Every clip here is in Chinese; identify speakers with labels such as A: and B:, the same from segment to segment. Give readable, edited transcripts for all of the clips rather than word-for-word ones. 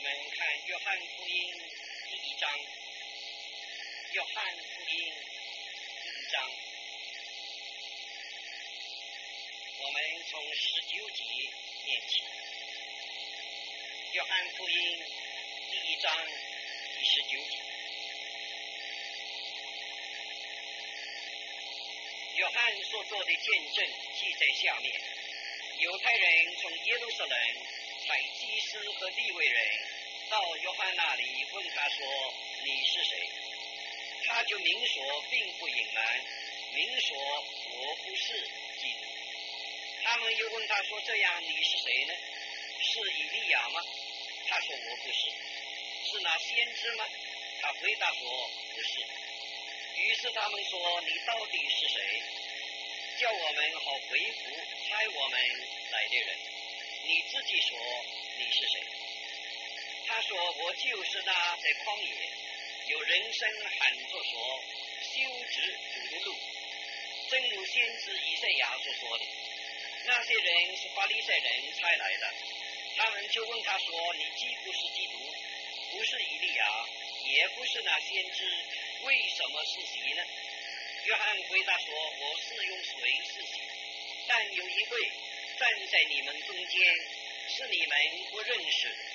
A: 们看约翰福音第1章，约翰福音第1章，我们从19节念起。约翰福音第1章第19节，约翰所做的见证记在下面。犹太人从耶路撒冷派祭司和利未人到约翰那里，问他说：“你是谁？”他就明说，并不隐瞒，明说我不是基督。他们又问他说：“这样你是谁呢？是以利亚吗？”他说：“我不是。”“是那先知吗？”他回答说：“不是。”于是他们说：“你到底是谁？叫我们好回复差我们来的人。你自己说你是谁？”他说：“我就是那在旷野有人声喊着说，修直主的路，正如先知以赛亚所说的。”那些人是法利赛人差来的，他们就问他说：“你既不是基督，不是以利亚，也不是那先知，为什么施洗呢？”约翰回答说：“我是用水施洗，但有一位站在你们中间，是你们不认识的，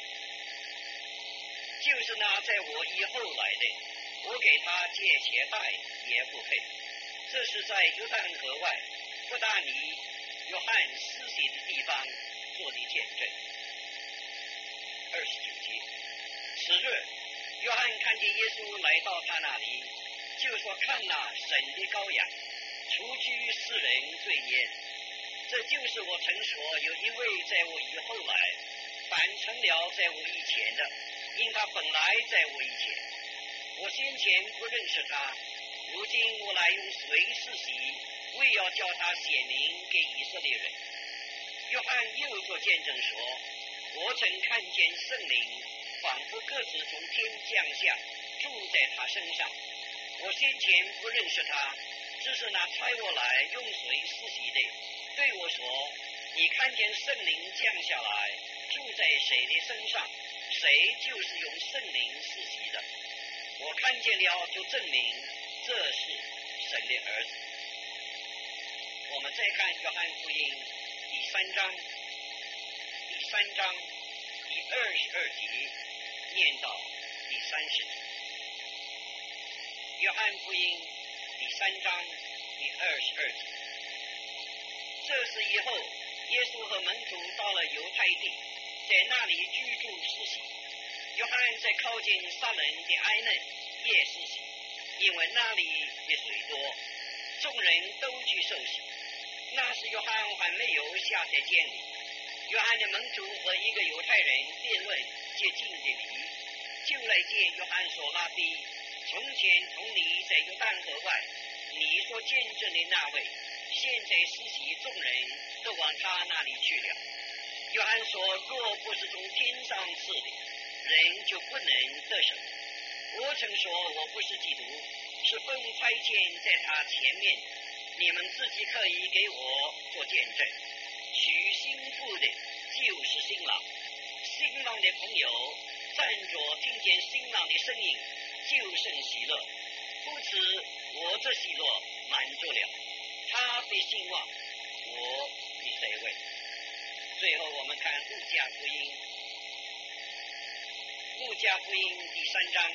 A: 就是那在我以后来的，我给他解鞋带也不配。”这是在约旦河外伯大尼约翰施洗的地方做的见证。29节，次日，约翰看见耶稣来到他那里，就说：“看哪，神的羔羊，除去世人罪孽。这就是我曾说，有一位在我以后来，反成了在我以前的，因他本来在我以前。我先前不认识他，如今我来用水施洗，为要叫他显明给以色列人。”约翰又作见证说：“我曾看见圣灵仿佛鸽子从天降下，住在他身上。我先前不认识他，只是那差我来用水施洗的对我说：你看见圣灵降下来，住在谁的身上，谁就是用圣灵施洗的。我看见了，就证明这是神的儿子。”我们再看约翰福音第3章第22节念到第30节。约翰福音第3章第22节。这事以后，耶稣和门徒到了犹太地，在那里居住施洗。约翰在靠近撒冷的埃嫩也施洗，因为那里的水多，众人都去受洗。那时约翰还没有下在监里。约翰的门徒和一个犹太人辩论接近的理，就来见约翰说：“拉比，从前同你在约旦河外，你所见证的那位，现在施洗众人都往他那里去了。”约翰说：“若不是从天上赐的，人就不能得生。我曾说我不是基督，是奉差遣在他前面的。你们自己可以给我做见证。娶新妇的就是新郎，新郎的朋友站着听见新郎的声音，就甚喜乐。故此我这喜乐满足了，他被兴旺，我必在位。”最后我们看路加福音第3章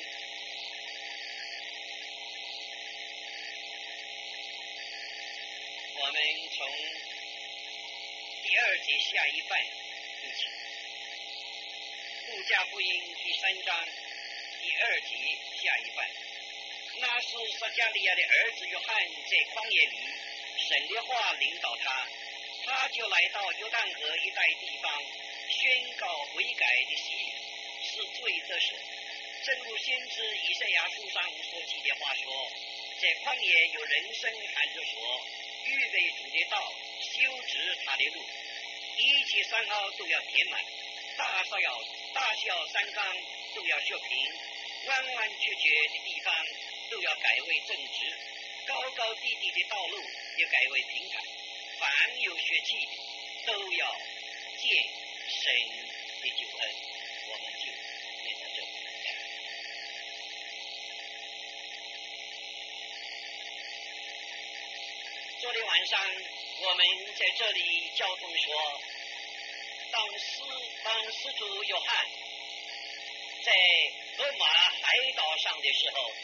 A: 我们从第2节下一半读起。路加福音第3章第2节下一半。那是撒加利亚的儿子约翰在旷野里，神的话领导他，他就来到约旦河一带地方，宣告悔改的洗礼，使罪得赦。正如先知以赛亚书上所记的话说：“在旷野有人声喊着说，预备主的道，修直他的路，一切山凹都要填满，大小山冈都要削平，弯弯曲曲的地方都要改为正直，高高低低的道路要改为平坦。凡有血气的都要见神的救恩。”我们就昨天晚上我们在这里交通说，当使徒约翰在荷马海岛上的时候，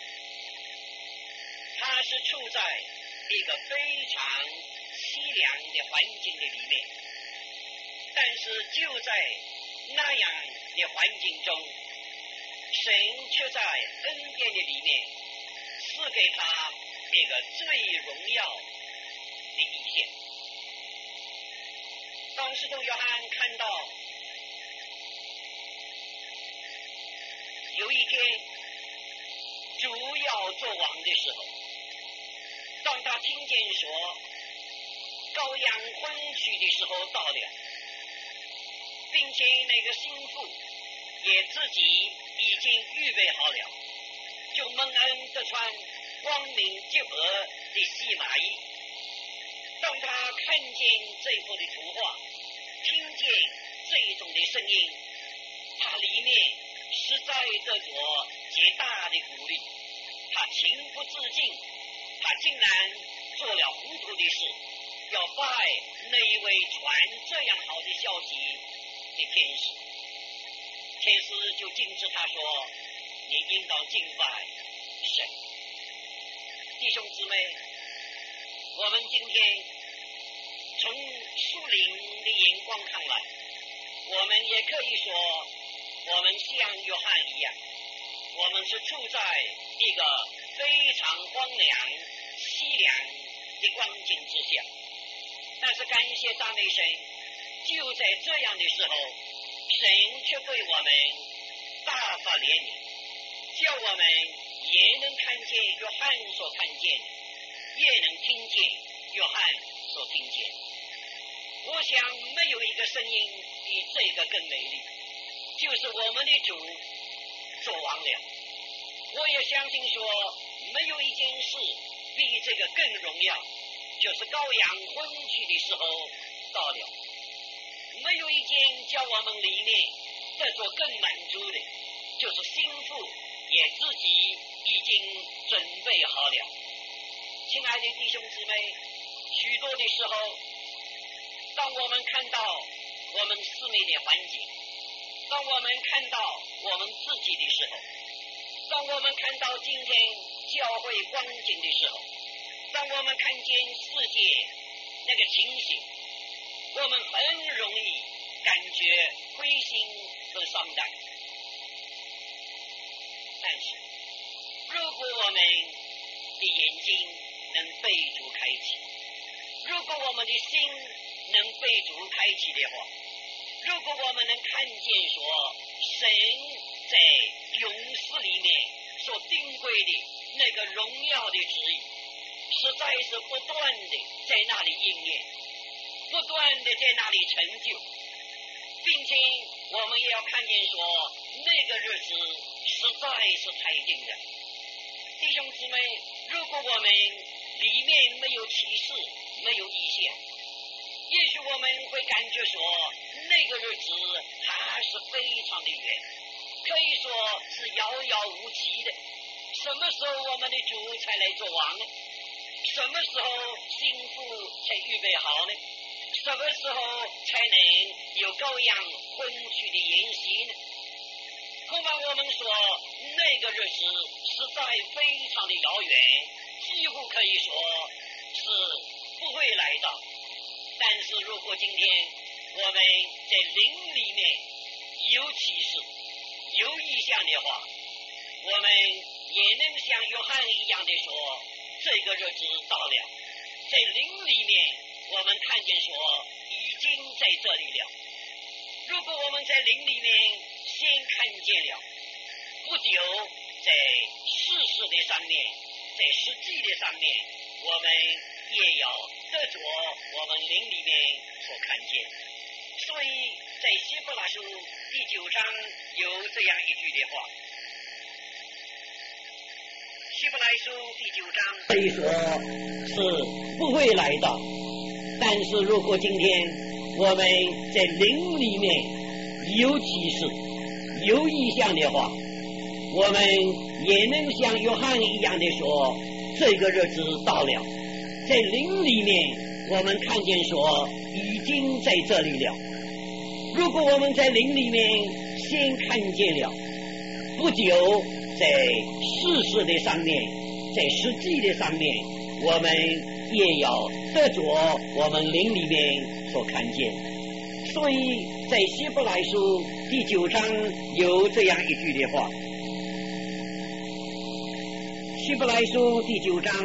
A: 他是处在一个非常凄凉的环境的里面，但是就在那样的环境中，神却在恩典的里面赐给他一个最荣耀的一天。当使徒约翰看到有一天主要做王的时候，当他听见说羔羊婚娶的时候到了，并且那个新妇也自己已经预备好了，就蒙恩的穿光明洁白的细麻衣。当他看见这幅的图画，听见这种的声音，他里面实在得着极大的鼓励，他情不自禁，他竟然做了糊涂的事，要拜那一位传这样好的消息的天使。天使就禁止他说，你应当敬拜神。弟兄姊妹，我们今天从属灵的眼光看来，我们也可以说我们像约翰一样，我们是处在一个非常荒凉凄凉的光景之下。但是感谢赞美神，就在这样的时候，神却对我们大发怜悯，叫我们也能看见约翰所看见，也能听见约翰所听见。我想没有一个声音比这个更美丽，就是我们的主做王了。我也相信说，没有一件事比这个更荣耀，就是羔羊婚娶的时候到了。没有一件叫我们里面得着更满足的，就是心腹也自己已经准备好了。亲爱的弟兄姊妹，许多的时候，当我们看到我们四面的环境，当我们看到我们自己的时候，当我们看到今天教会光景的时候，当我们看见世界那个情形，我们很容易感觉灰心和伤感。但是如果我们的眼睛能被主开启，如果我们的心能被主开启的话，如果我们能看见说神在永世里面所定规的那个荣耀的旨意，实在是不断的在那里应验，不断的在那里成就，并且我们也要看见说那个日子实在是太近了。弟兄姊妹，如果我们里面没有启示，没有意象，也许我们会感觉说那个日子还是非常的远，可以说是遥遥无期的。什么时候我们的主才来做王呢？什么时候心腹才预备好呢？什么时候才能有羔羊婚娶的筵席呢？恐怕我们说那个日子实在非常的遥远，几乎可以说是不会来到。但是如果今天我们在灵里面有启示有意象的话，我们也能像约翰一样的说这个日子到了。在灵里面我们看见说已经在这里了。如果我们在灵里面先看见了，不久在事实的上面，在实际的上面，我们也要得着我们灵里面所看见。所以在希伯来书第9章有这样一句的话，希伯来书第9章可以说是不会来到，但是如果今天我们在灵里面有启示有意象的话，我们也能像约翰一样的说这个日子到了。
B: 在灵里面我们看见说已经在这里了。如果我们在灵里面先看见了，不久在事实的上面，在实际的上面，我们也要得着我们灵里面所看见。所以在希伯来书第9章有这样一句的话，希伯来书第9章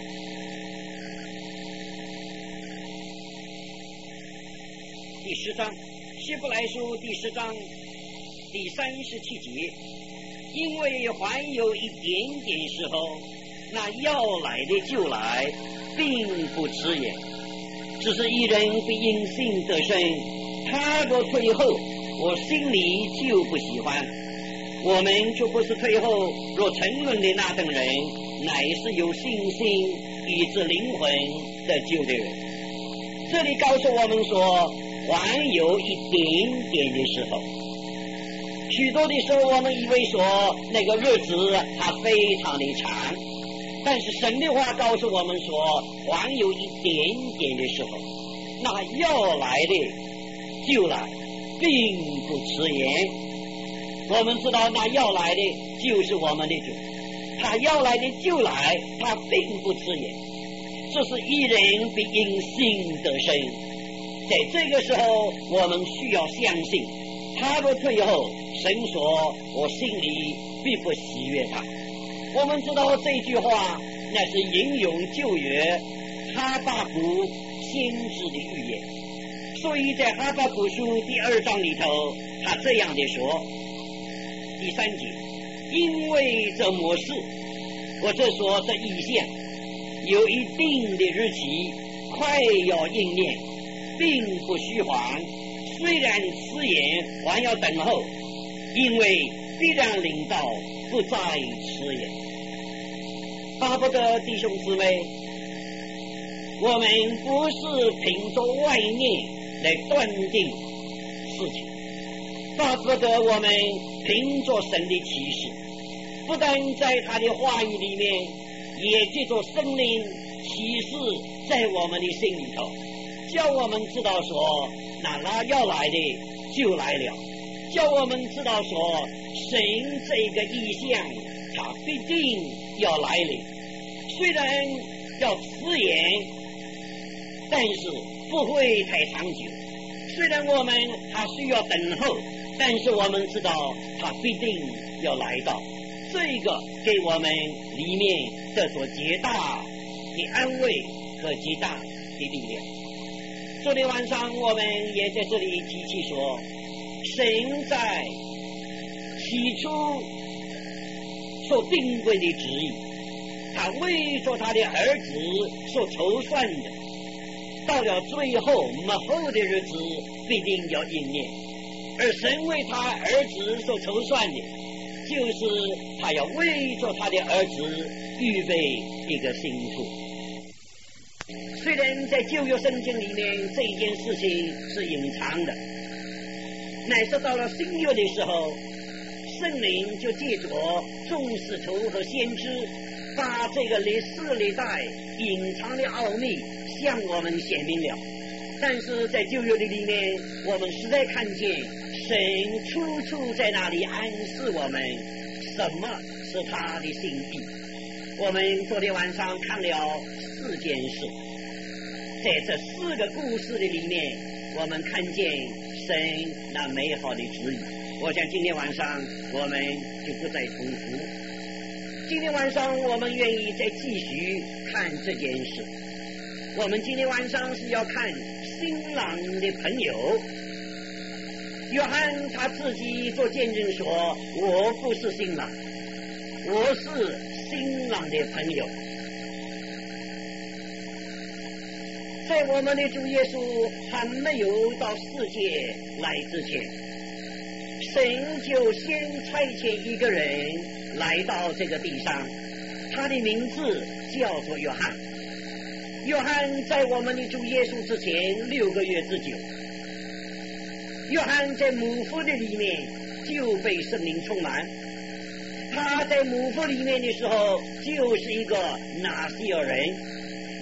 B: 第10章，希伯来书第10章第37节，因为还有一点点时候，那要来的就来，并不迟延，只是一人必因信得生，他若退后，我心里就不喜欢。我们就不是退后若沉沦的那等人，乃是有信心以致灵魂得救的人。这里告诉我们说，还有一点点的时候。许多的时候我们以为说那个日子它非常的长，但是神的话告诉我们说，还有一点点的时候，那要来的就来，并不迟延。我们知道那要来的就是我们的主，他要来的就来，他并不迟延。这是一人必因信得生。在这个时候我们需要相信，他若退后，神说我心里必不喜悦他。我们知道这句话那是引用旧约哈巴谷先知的预言，所以在哈巴谷书第2章里头他这样的说，第3节，因为这模式或者说这意象有一定的日期快要应验，并不虚晃，虽然迟延还要等候，因为必然临到，不再迟延。巴不得弟兄姊妹，我们不是凭着外面来断定事情，巴不得我们凭着神的启示，不但在他的话语里面，也借着圣灵启示在我们的心里头，叫我们知道说那要来的就来了，叫我们知道说神这个意象他必定要来临，虽然要迟延，但是不会太长久。虽然我们还需要等候，但是我们知道他必定要来到。这个给我们里面得着极大的安慰和极大的力量。昨天晚上我们也在这里提起说，神在起初所定规的旨意，他为着他的儿子所筹算的，到了最后末后的日子必定要应验。而神为他儿子所筹算的，就是他要为着他的儿子预备一个新处。虽然在旧约圣经里面这一件事情是隐藏的，乃是到了新约的时候，圣灵就借着众使徒和先知，把这个历世历代隐藏的奥秘向我们显明了。但是在旧约的里面，我们实在看见神处处在那里暗示我们什么是他的心意。我们昨天晚上看了4件事，在这4个故事的里面，我们看见神那美好的旨意。我想今天晚上我们就不再重复，今天晚上我们愿意再继续看这件事。我们今天晚上是要看新郎的朋友。约翰他自己做见证说，我不是新郎，我是新郎的朋友。在我们的主耶稣还没有到世界来之前，神就先差遣一个人来到这个地上，他的名字叫做约翰。约翰在我们的主耶稣之前6个月之久，约翰在母腹的里面就被圣灵充满。他在母腹里面的时候就是一个拿西尔人，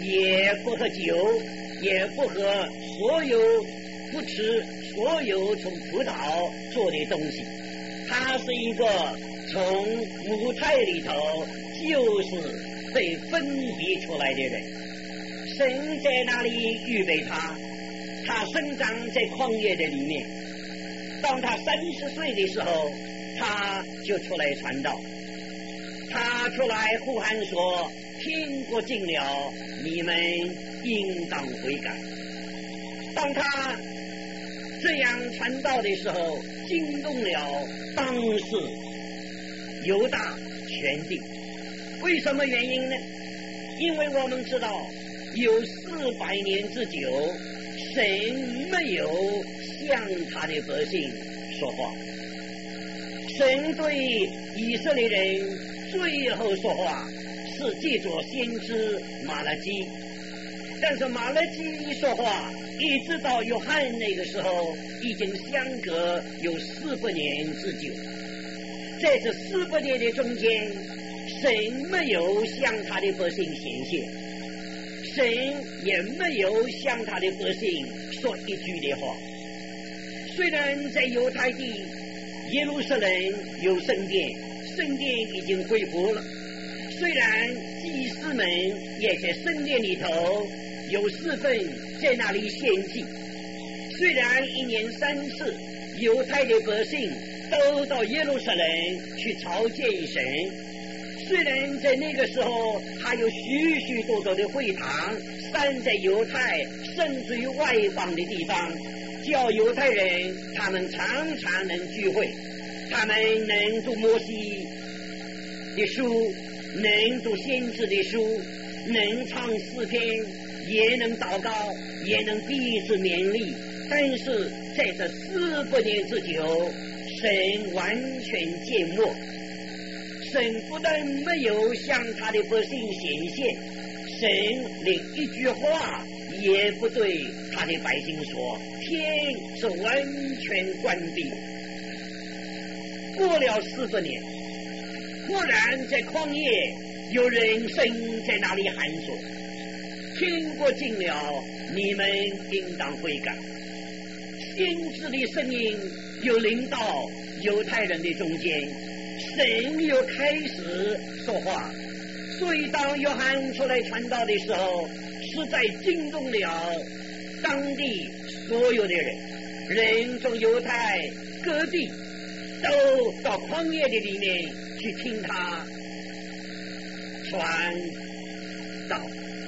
B: 也不喝酒，也不喝不吃所有从葡萄做的东西。他是一个从母胎里头就是被分别出来的人。神在那里预备他，他生长在旷野的里面。当他30岁的时候，他就出来传道。他出来呼喊说：天国近了，你们应当悔改。当他这样传道的时候，惊动了当时犹大全地。为什么原因呢？因为我们知道有400年之久，神没有向他的百姓说话。神对以色列人最后说话是借着先知马拉基，但是马拉基一说话，一直到约翰那个时候，已经相隔有400年之久。在这400年的中间，神没有向他的百姓显现，神也没有向他的百姓说一句的话。虽然在犹太地耶路撒冷有圣殿，圣殿已经恢复了，虽然祭司们也在圣殿里头有4份在那里献祭，虽然1年3次犹太的百姓都到耶路撒冷去朝见神，虽然在那个时候还有许许多多的会堂散在犹太甚至于外邦的地方，叫犹太人他们常常能聚会，他们能读摩西的书，能读先知的书，能唱诗篇，也能祷告，也能彼此勉励。但是在这400年之久，神完全缄默，神不但没有向他的百姓显现，神连一句话也不对他的百姓说，天是完全关闭。过了40年，忽然在旷野有人声在那里喊说：天国近了，你们应当悔改。先知的声音又临到犹太人的中间，神又开始说话。所以当约翰出来传道的时候，实在惊动了当地所有的人从犹太各地都到旷野的里面去听他传道。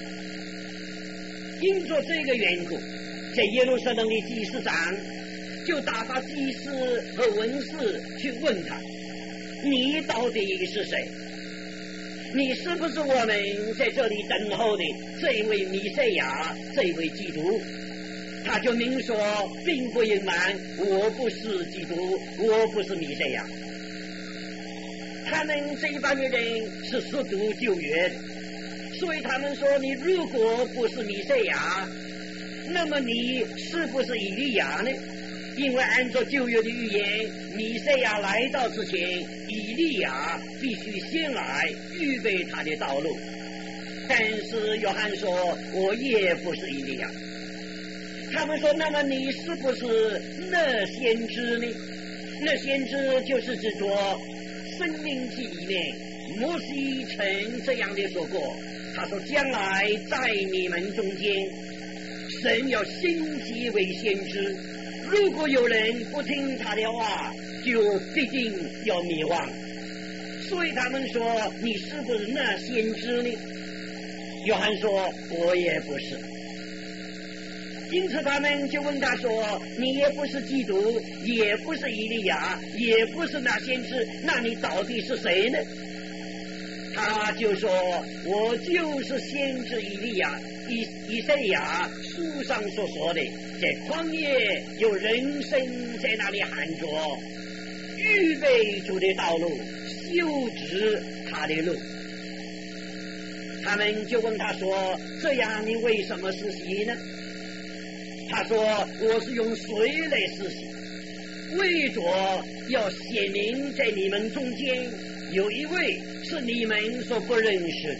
B: 因着这个缘故，在耶路撒冷的祭司长就打发祭司和文士去问他：你到底是谁？你是不是我们在这里等候的这位弥赛亚，这位基督？他就明说，并不隐瞒，我不是基督，我不是弥赛亚。他们这一帮的人是熟读旧约的，所以他们说，你如果不是弥赛亚，那么你是不是以利亚呢？因为按照旧约的预言，弥赛亚来到之前，以利亚必须先来预备他的道路。但是约翰说，我也不是以利亚。他们说，那么你是不是那先知呢？那先知就是指着申命记里面摩西曾这样的说过，他说将来在你们中间，神要兴起为先知，如果有人不听他的话，就必定要灭亡。所以他们说，你是不是那先知呢？约翰说，我也不是。因此他们就问他说，你也不是基督，也不是以利亚，也不是那先知，那你到底是谁呢？他就说，我就是先知以利亚，以赛亚书上所说的，在旷野有人声在那里喊着，预备主的道路，修直他的路。他们就问他说，这样你为什么施洗呢？他说，我是用水来施洗，为着要显明在你们中间有一位是你们所不认识，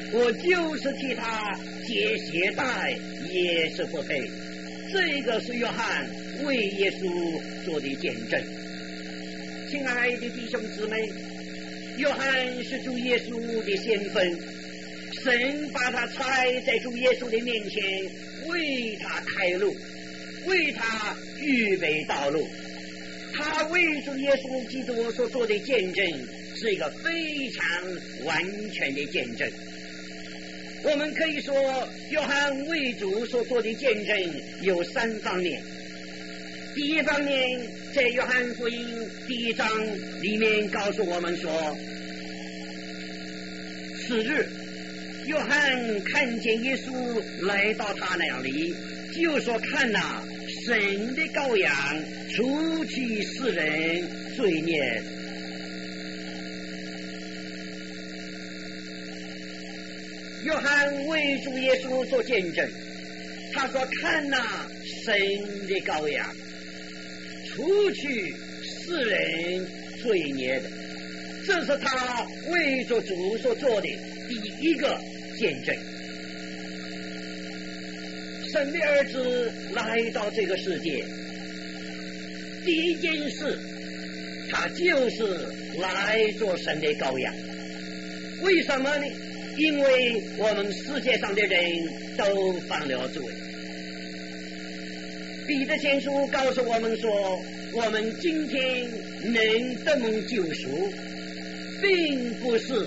B: 我就是替他解鞋带，也是不配。这个是约翰为耶稣做的见证。亲爱的弟兄姊妹，约翰是主耶稣的先锋，神把他差在主耶稣的面前，为他开路，为他预备道路。他为主耶稣基督所做的见证是一个非常完全的见证。我们可以说，约翰为主所做的见证有3方面。第一方面，在约翰福音第1章里面告诉我们说，次日约翰看见耶稣来到他那里，就说：看哪，神的羔羊，除去世人罪孽。约翰为主耶稣做见证，他说：看哪，神的羔羊，除去世人罪孽的。这是他为着主所做的第一个见证。神的儿子来到这个世界，第一件事，他就是来做神的羔羊。为什么呢？因为我们世界上的人都犯了罪。彼得前书告诉我们说，我们今天能得蒙救赎，并不是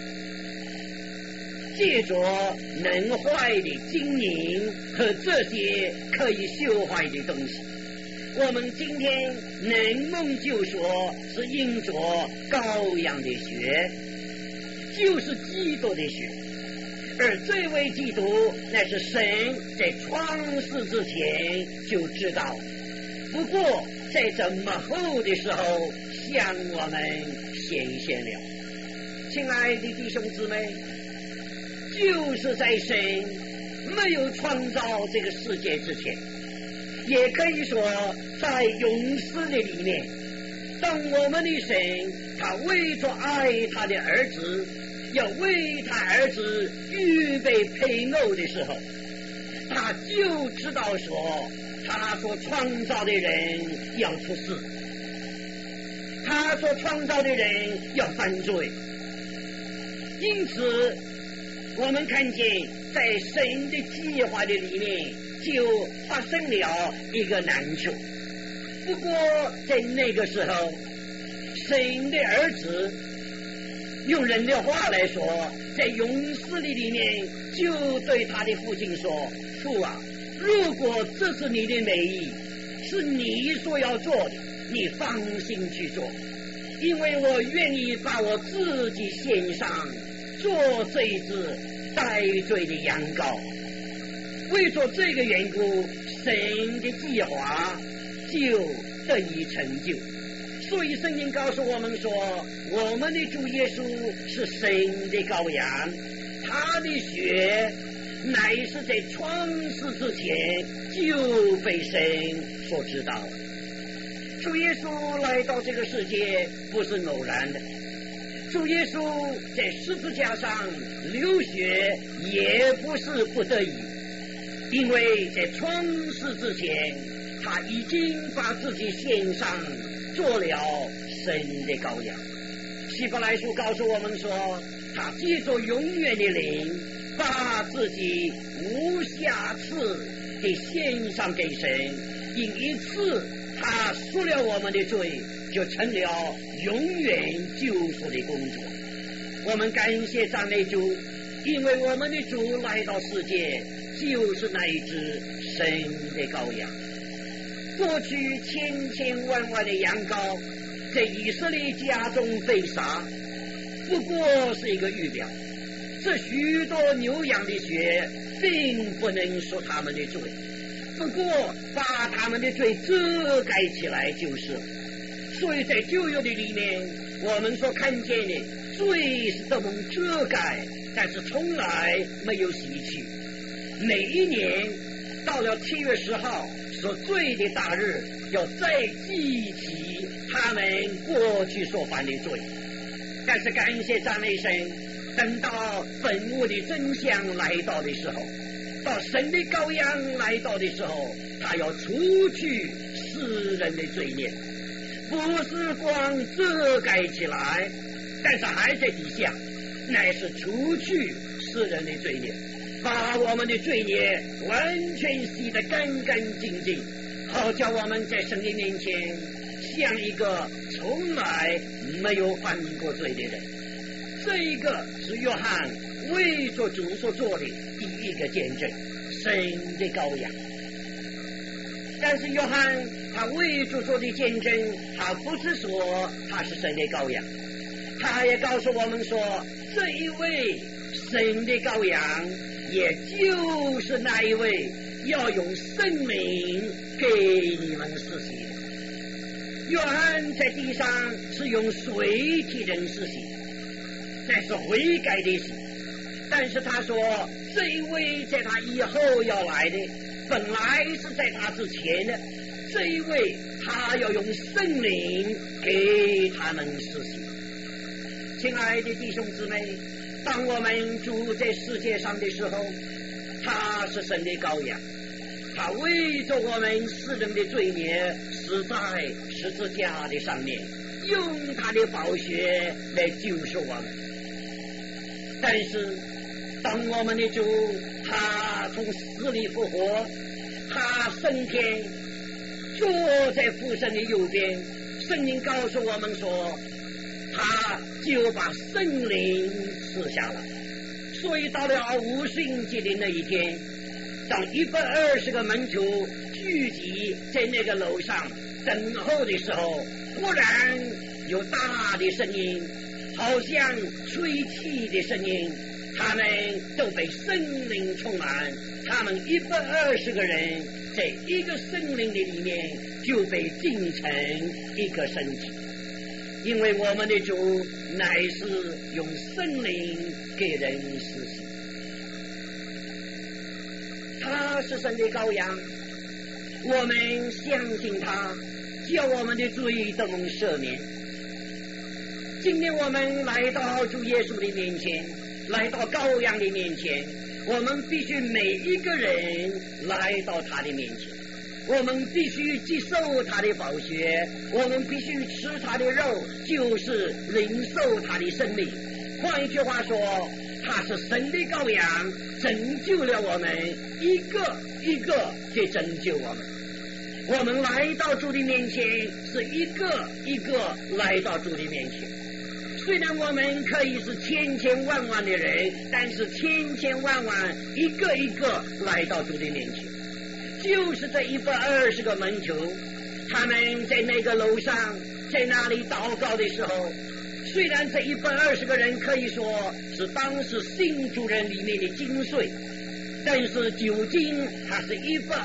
B: 借着能坏的金银和这些可以修坏的东西。我们今天能蒙救赎，是因着羔羊的血，就是基督的血。而这位基督乃是神在创世之前就知道，不过在这末后的时候向我们显现了。亲爱的弟兄姊妹，就是在神没有创造这个世界之前，也可以说在永世的里面，当我们的神他为着爱他的儿子，要为他儿子预备配偶的时候，他就知道说他所创造的人要出事，他所创造的人要犯罪。因此我们看见在神的计划的里面就发生了一个难处。不过在那个时候，神的儿子用人的话来说，在勇士的里面就对他的父亲说：父啊，如果这是你的美意，是你所要做的，你放心去做，因为我愿意把我自己献上，做这一只带罪的羊羔。为着这个缘故，神的计划就得以成就。所以圣经告诉我们说，我们的主耶稣是神的羔羊，他的血乃是在创世之前就被神所知道。主耶稣来到这个世界不是偶然的，主耶稣在十字架上流血也不是不得已，因为在创世之前他已经把自己献上，做了神的羔羊。希伯来书告诉我们说，他借着永远的灵，把自己无瑕疵的献上给神，因一次他赎了我们的罪，就成了永远救赎的工作。我们感谢赞美主，因为我们的主来到世界就是那一只神的羔羊。过去千千万万的羊羔在以色列家中被杀，不过是一个预表，这许多牛羊的血并不能赎他们的罪，不过把他们的罪遮盖起来就是。所以在旧约的里面，我们所看见的罪是这么遮盖，但是从来没有洗去。每一年到了7月10号所罪的大日，要再记起他们过去所犯的罪。但是感谢赞美神， 等到坟墓的真相来到的时候，到神的羔羊来到的时候，他要除去世人的罪孽，不是光遮盖起来，但是还在底下，乃是除去世人的罪孽，把我们的罪孽完全洗得干干净净，好叫我们在神的面前像一个从来没有犯过罪的人。这一个是约翰为着主所做的第一个见证，神的羔羊。但是约翰他为主做的见证，他不是说他是神的羔羊，他也告诉我们说，这一位神的羔羊也就是那一位要用生命给你们施洗的。约翰在地上是用水替人施洗，那是悔改的洗。但是他说，这一位在他以后要来的，本来是在他之前的，这一位他要用圣灵给他们施洗。亲爱的弟兄姊妹，当我们住在世界上的时候，他是神的羔羊，他为着我们世人的罪孽死在十字架的上面，用他的宝血来救赎我们。但是当我们的主他从死里复活，他升天坐在父神的右边，圣经告诉我们说，他就把圣灵赐下了。所以到了五旬节的那一天，当120个门徒聚集在那个楼上等候的时候，忽然有大的声音，好像吹气的声音，他们都被圣灵充满，他们120个人在一个圣灵的里面就被浸成一个身体。因为我们的主乃是用圣灵给人施洗，他是神的羔羊，我们相信他，叫我们的罪都蒙赦免。今天我们来到主耶稣的面前，来到羔羊的面前，我们必须每一个人来到他的面前，我们必须接受他的宝血，我们必须吃他的肉，就是领受他的生命。换一句话说，他是神的羔羊，拯救了我们，一个一个去拯救我们。我们来到主的面前，是一个一个来到主的面前。虽然我们可以是千千万万的人，但是千千万万一个一个来到主的面前。就是这120个门徒，他们在那个楼上在那里祷告的时候，虽然这120个人可以说是当时信主人里面的精髓，但是究竟他是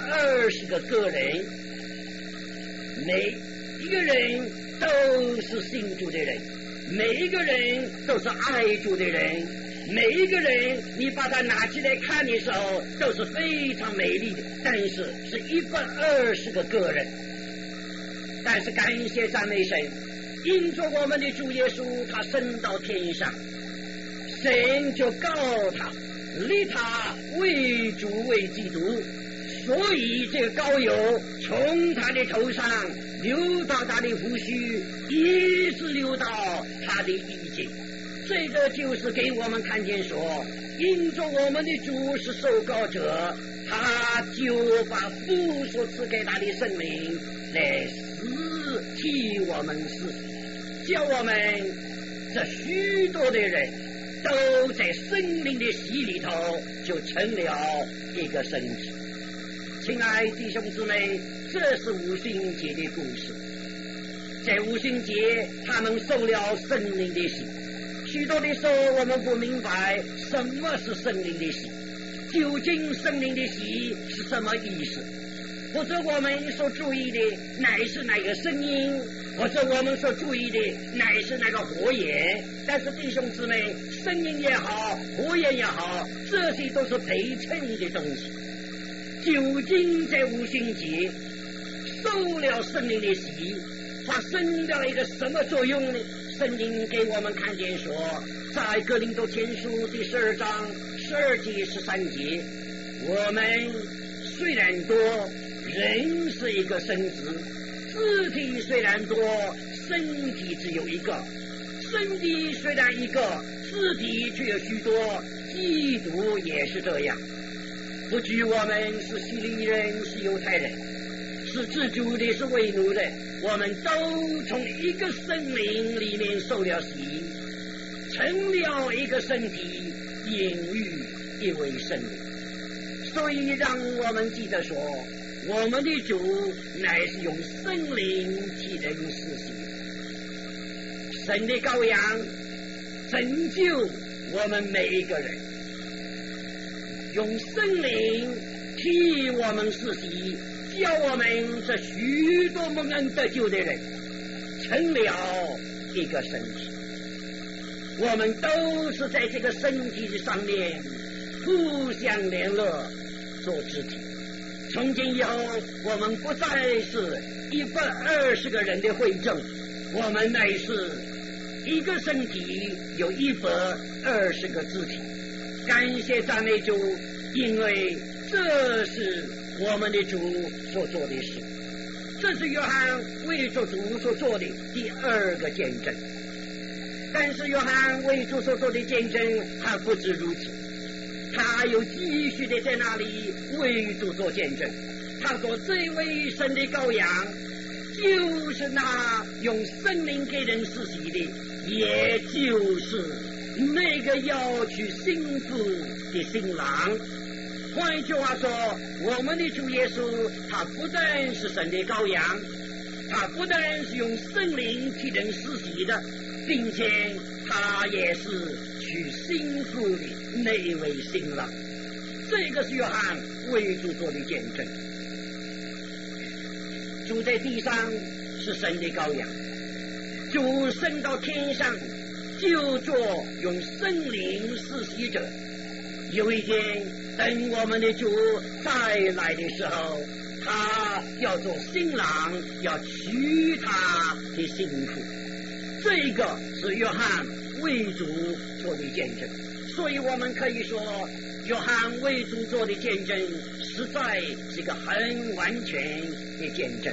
B: 120个个人，每一个人都是信主的人，每一个人都是爱主的人，每一个人你把它拿起来看的时候都是非常美丽的，但是是120个个人。但是感谢赞美神，因着我们的主耶稣他升到天上，神就告他立他为主为基督，所以这个膏油从他的头上流到他的胡须，一直流到他的衣襟。这个就是给我们看见说，因着我们的主是受膏者，他就把父所赐给他的生命来替我们施洗，叫我们这许多的人都在圣灵的洗里头就成了一个身体。亲爱弟兄姊妹，这是五旬节的故事。在五旬节他们受了圣灵的洗，许多的时候我们不明白什么是圣灵的洗，究竟圣灵的洗是什么意思，或者我们所注意的乃是那个声音，或者我们所注意的乃是那个火焰。但是弟兄姊妹，声音也好，火焰也好，这些都是陪衬的东西。究竟在五旬节受了圣灵的洗，发生了一个什么作用呢？ 圣经给我们看见说，在哥林多前书第12章12节13节，我们虽然多，人是一个身子，肢体虽然多，身体只有一个，身体虽然一个，肢体却有许多，基督也是这样。不拘我们是希利尼人，是犹太人，是自主的，是为奴的，我们都从一个生灵里面受了洗，成了一个身体，隐喻一位生灵。所以让我们记得说，我们的主乃是用圣灵替人施洗，神的羔羊拯救我们每一个人，用圣灵替我们施洗，叫我们这许多蒙恩得救的人成了一个身体。我们都是在这个身体的上面互相联络做肢体。从今以后，我们不再是120个人的会众，我们乃是一个身体，有120个肢体。感谢赞美主，因为这是我们的主所做的事，这是约翰为主所做的第2个见证。但是约翰为主所做的见证还不止如此，他又继续的在那里为主做见证。他说这位神的羔羊就是那用生命给人施洗的，也就是那个要去幸福的新郎。换一句话说，我们的主耶稣他不但是神的羔羊，他不但是用圣灵替人施洗的，并且他也是去幸福的那一位新郎。这个是约翰为主做的见证。主在地上是神的羔羊，主升到天上就做用圣灵施洗者。有一天等我们的主再来的时候，他要做新郎，要娶他的新妇。这个是约翰为主做的见证。所以我们可以说，约翰为主做的见证实在是一个很完全的见证。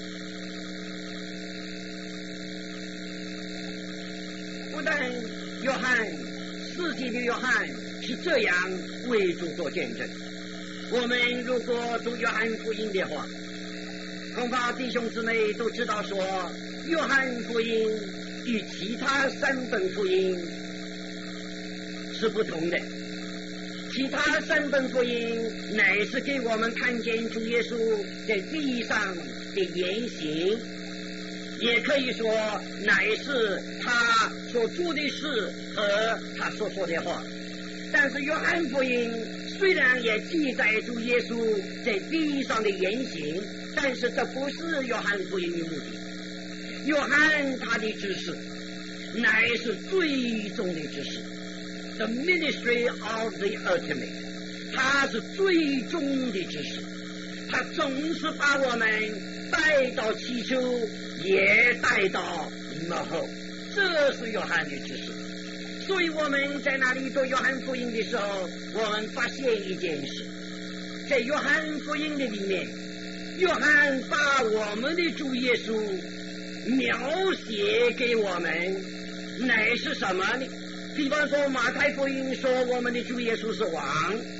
B: 不但约翰世纪的约翰是这样为主做见证，我们如果读约翰福音的话，恐怕弟兄姊妹都知道说，约翰福音与其他3本福音是不同的。其他3本福音乃是给我们看见主耶稣在地上的言行，也可以说乃是他所做的事和他所说的话。但是约翰福音虽然也记载主耶稣在地上的言行，但是这不是约翰福音的目的。约翰他的知识乃是最终的知识， The ministry of the ultimate， 他是最终的知识，他总是把我们带到起初，也带到幕后，这是约翰的知识。所以我们在那里读约翰福音的时候，我们发现一件事，在约翰福音的里面，约翰把我们的主耶稣描写给我们，乃是什么呢？比方说马太福音说我们的主耶稣是王，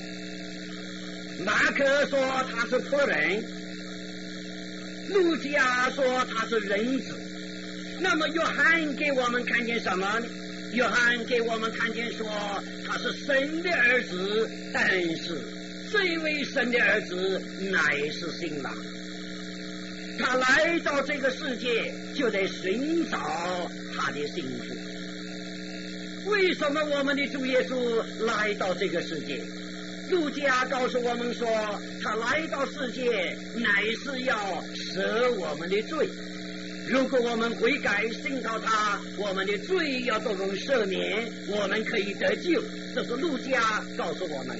B: 马可说他是仆人，路加说他是人子。那么约翰给我们看见什么呢？约翰给我们看见说他是神的儿子，但是这位神的儿子乃是新郎，他来到这个世界就得寻找他的幸福。为什么我们的主耶稣来到这个世界？路加告诉我们说，他来到世界乃是要赦我们的罪。如果我们悔改信靠他，我们的罪要得到赦免，我们可以得救。这是路加告诉我们。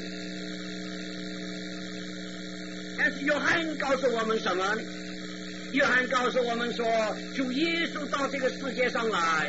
B: 但是约翰告诉我们什么呢？约翰告诉我们说，主耶稣到这个世界上来，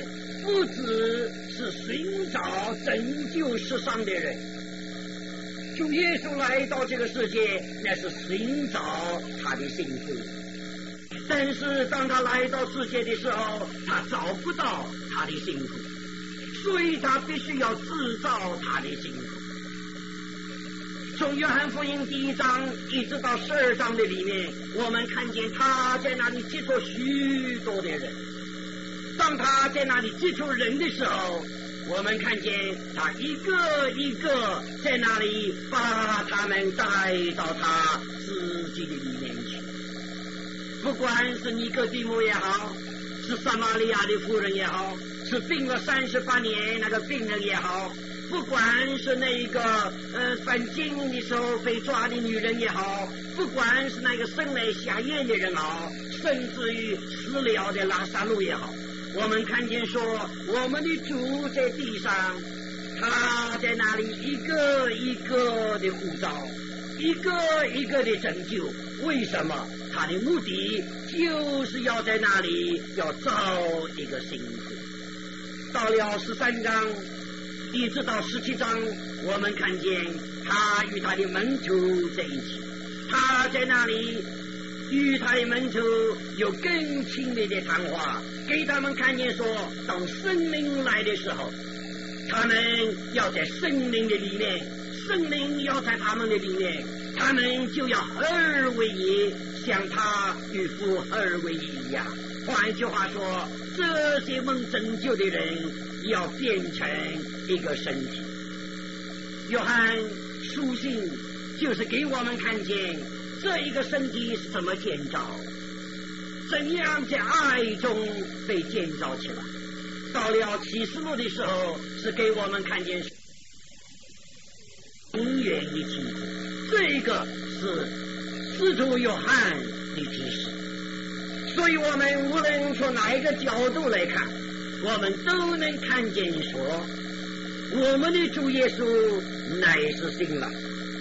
B: 父子是寻找拯救世上的人。主耶稣来到这个世界，那是寻找他的幸福。但是当他来到世界的时候，他找不到他的幸福，所以他必须要制造他的幸福。从约翰福音第1章一直到12章的里面，我们看见他在那里接触许多的人。当他在那里接触人的时候，我们看见他一个一个在那里把他们带到他自己的里面去。不管是尼哥底母也好，是撒玛利亚的妇人也好，是病了38年那个病人也好，不管是那个犯奸淫的时候被抓的女人也好，不管是那个生来瞎眼的人好，甚至于死了的拉撒路也好，我们看见说我们的主在地上，他在那里一个一个的呼召，一个一个的拯救。为什么？他的目的就是要在那里要造一个幸福。到了13章一直到17章，我们看见他与他的门徒在一起，他在那里与他的门徒有更亲密的谈话，给他们看见说，当圣灵来的时候，他们要在圣灵的里面，圣灵要在他们的里面，他们就要合而为一，像他与父合而为一一样。换句话说，这些蒙拯救的人要变成一个身体。约翰书信就是给我们看见这一个身体是怎么建造，怎样在爱中被建造起来。到了启示录的时候，是给我们看见永远的基督，这个是使徒约翰的启示。所以我们无论从哪一个角度来看，我们都能看见说，我们的主耶稣乃是新郎。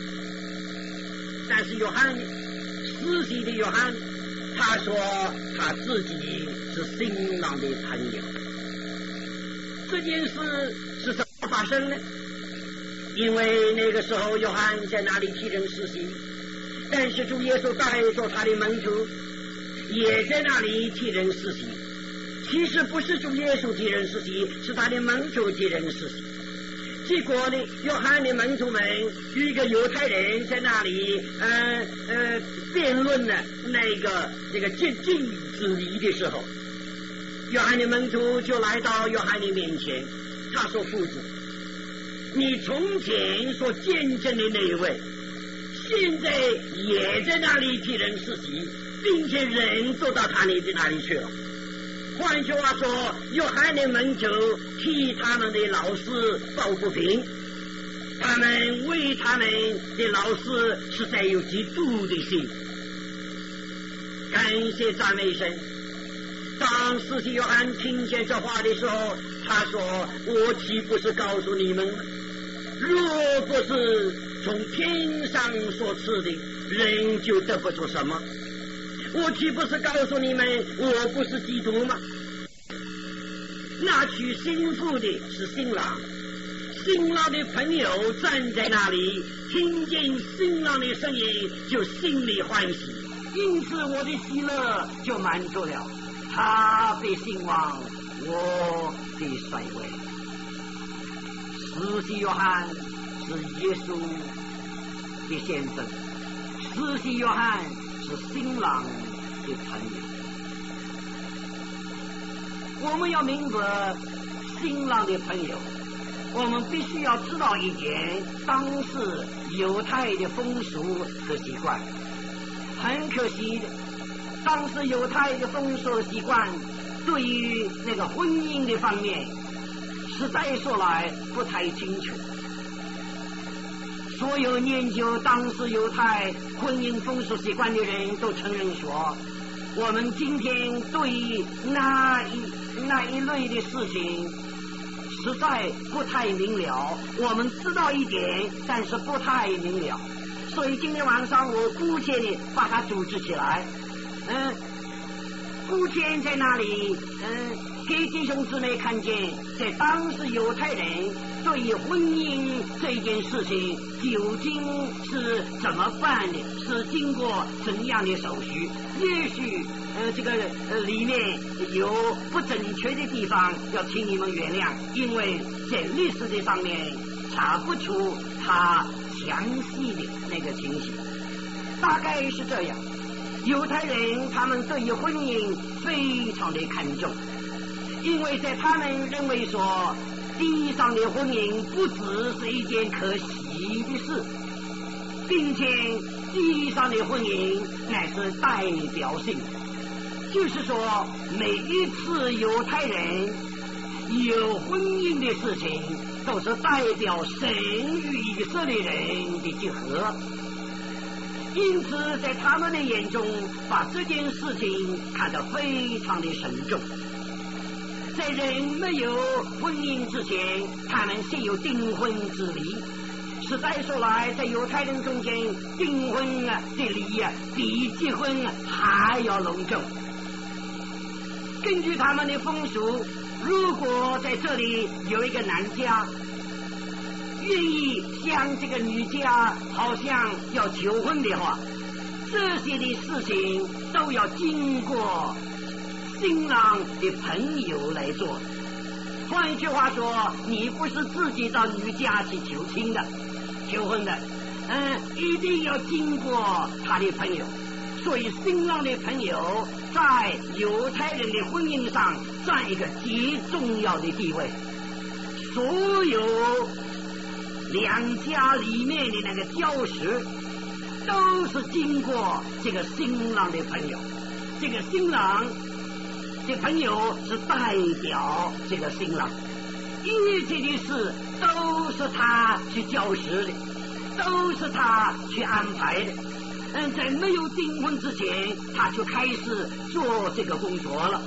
B: 但是约翰施洗的约翰，他说他自己是新郎的朋友。这件事是怎么发生呢？因为那个时候约翰在那里替人施洗，但是主耶稣带着他的门徒也在那里替人施洗。其实不是主耶稣替人施洗，是他的门徒替人施洗。结果呢，约翰的门徒们与一个犹太人在那里辩论呢这个洁净之礼的时候，约翰的门徒就来到约翰的面前，他说：夫子，你从前所见证的那一位，现在也在那里替人施洗，并且人都到他那里去了。换句话说，约翰的门徒替他们的老师抱不平，他们为他们的老师实在有极度的心。感谢赞美神。当施洗约翰听见这话的时候，他说：我岂不是告诉你们，若不是从天上所赐的，人就得不出什么。我岂不是告诉你们，我不是基督吗？那娶新妇的是新郎，新郎的朋友站在那里，听见新郎的声音就心里欢喜，因此我的喜乐就满足了。他被兴旺，我被衰微。施洗约翰是耶稣的先生，施洗约翰是新郎的朋友。我们要明白新郎的朋友，我们必须要知道一点，当时犹太的风俗和习惯。很可惜的，当时犹太的风俗习惯对于那个婚姻的方面，实在说来不太清楚。所有研究当时犹太婚姻风俗习惯的人都承认说，我们今天对于那一类的事情实在不太明了，我们知道一点，但是不太明了。所以今天晚上我姑且呢把它组织起来，姑且在那里给弟兄姊妹看见，在当时犹太人对于婚姻这件事情究竟是怎么办的，是经过怎样的手续。也许这个里面有不正确的地方，要请你们原谅，因为在历史的上面查不出它详细的那个情形。大概是这样，犹太人他们对于婚姻非常的看重，因为在他们认为说，地上的婚姻不只是一件可喜的事，并且地上的婚姻乃是代表性的，就是说每一次犹太人有婚姻的事情，都是代表神与以色列人的结合。因此在他们的眼中，把这件事情看得非常的慎重。在人没有婚姻之前，他们先有订婚之礼。实在说来，在犹太人中间，订婚的礼比结婚还要隆重。根据他们的风俗，如果在这里有一个男家愿意向这个女家好像要求婚的话，这些的事情都要经过新郎的朋友来做。换句话说，你不是自己到女家去求亲的、求婚的，一定要经过他的朋友。所以新郎的朋友在犹太人的婚姻上占一个极重要的地位。所有两家里面的那个交识都是经过这个新郎的朋友，这个新郎的朋友是代表这个新郎，一切的事都是他去交识的，都是他去安排的。在没有订婚之前，他就开始做这个工作了。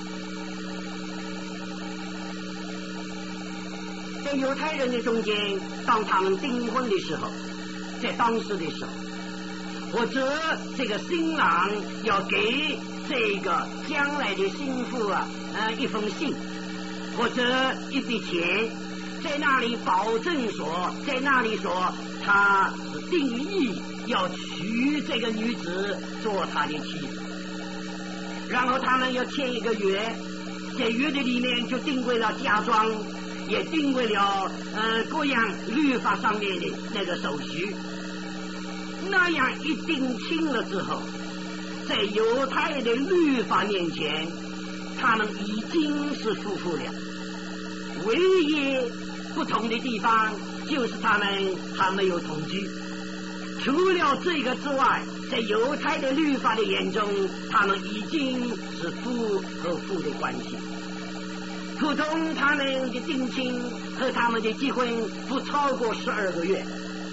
B: 在犹太人的中间，当他们订婚的时候，在当时的时候，或者这个新郎要给这个将来的新妇一封信，或者一笔钱，在那里保证说，在那里说他是定义要娶这个女子做他的妻子，然后他们要签一个约，在约的里面就定规了嫁妆，也定规了各样律法上面的那个手续。那样一定清了之后，在犹太的律法面前，他们已经是夫妇了。唯一不同的地方就是他们还没有同居。除了这个之外，在犹太的律法的眼中，他们已经是夫和妇的关系。普通他们的定亲和他们的结婚不超过12个月。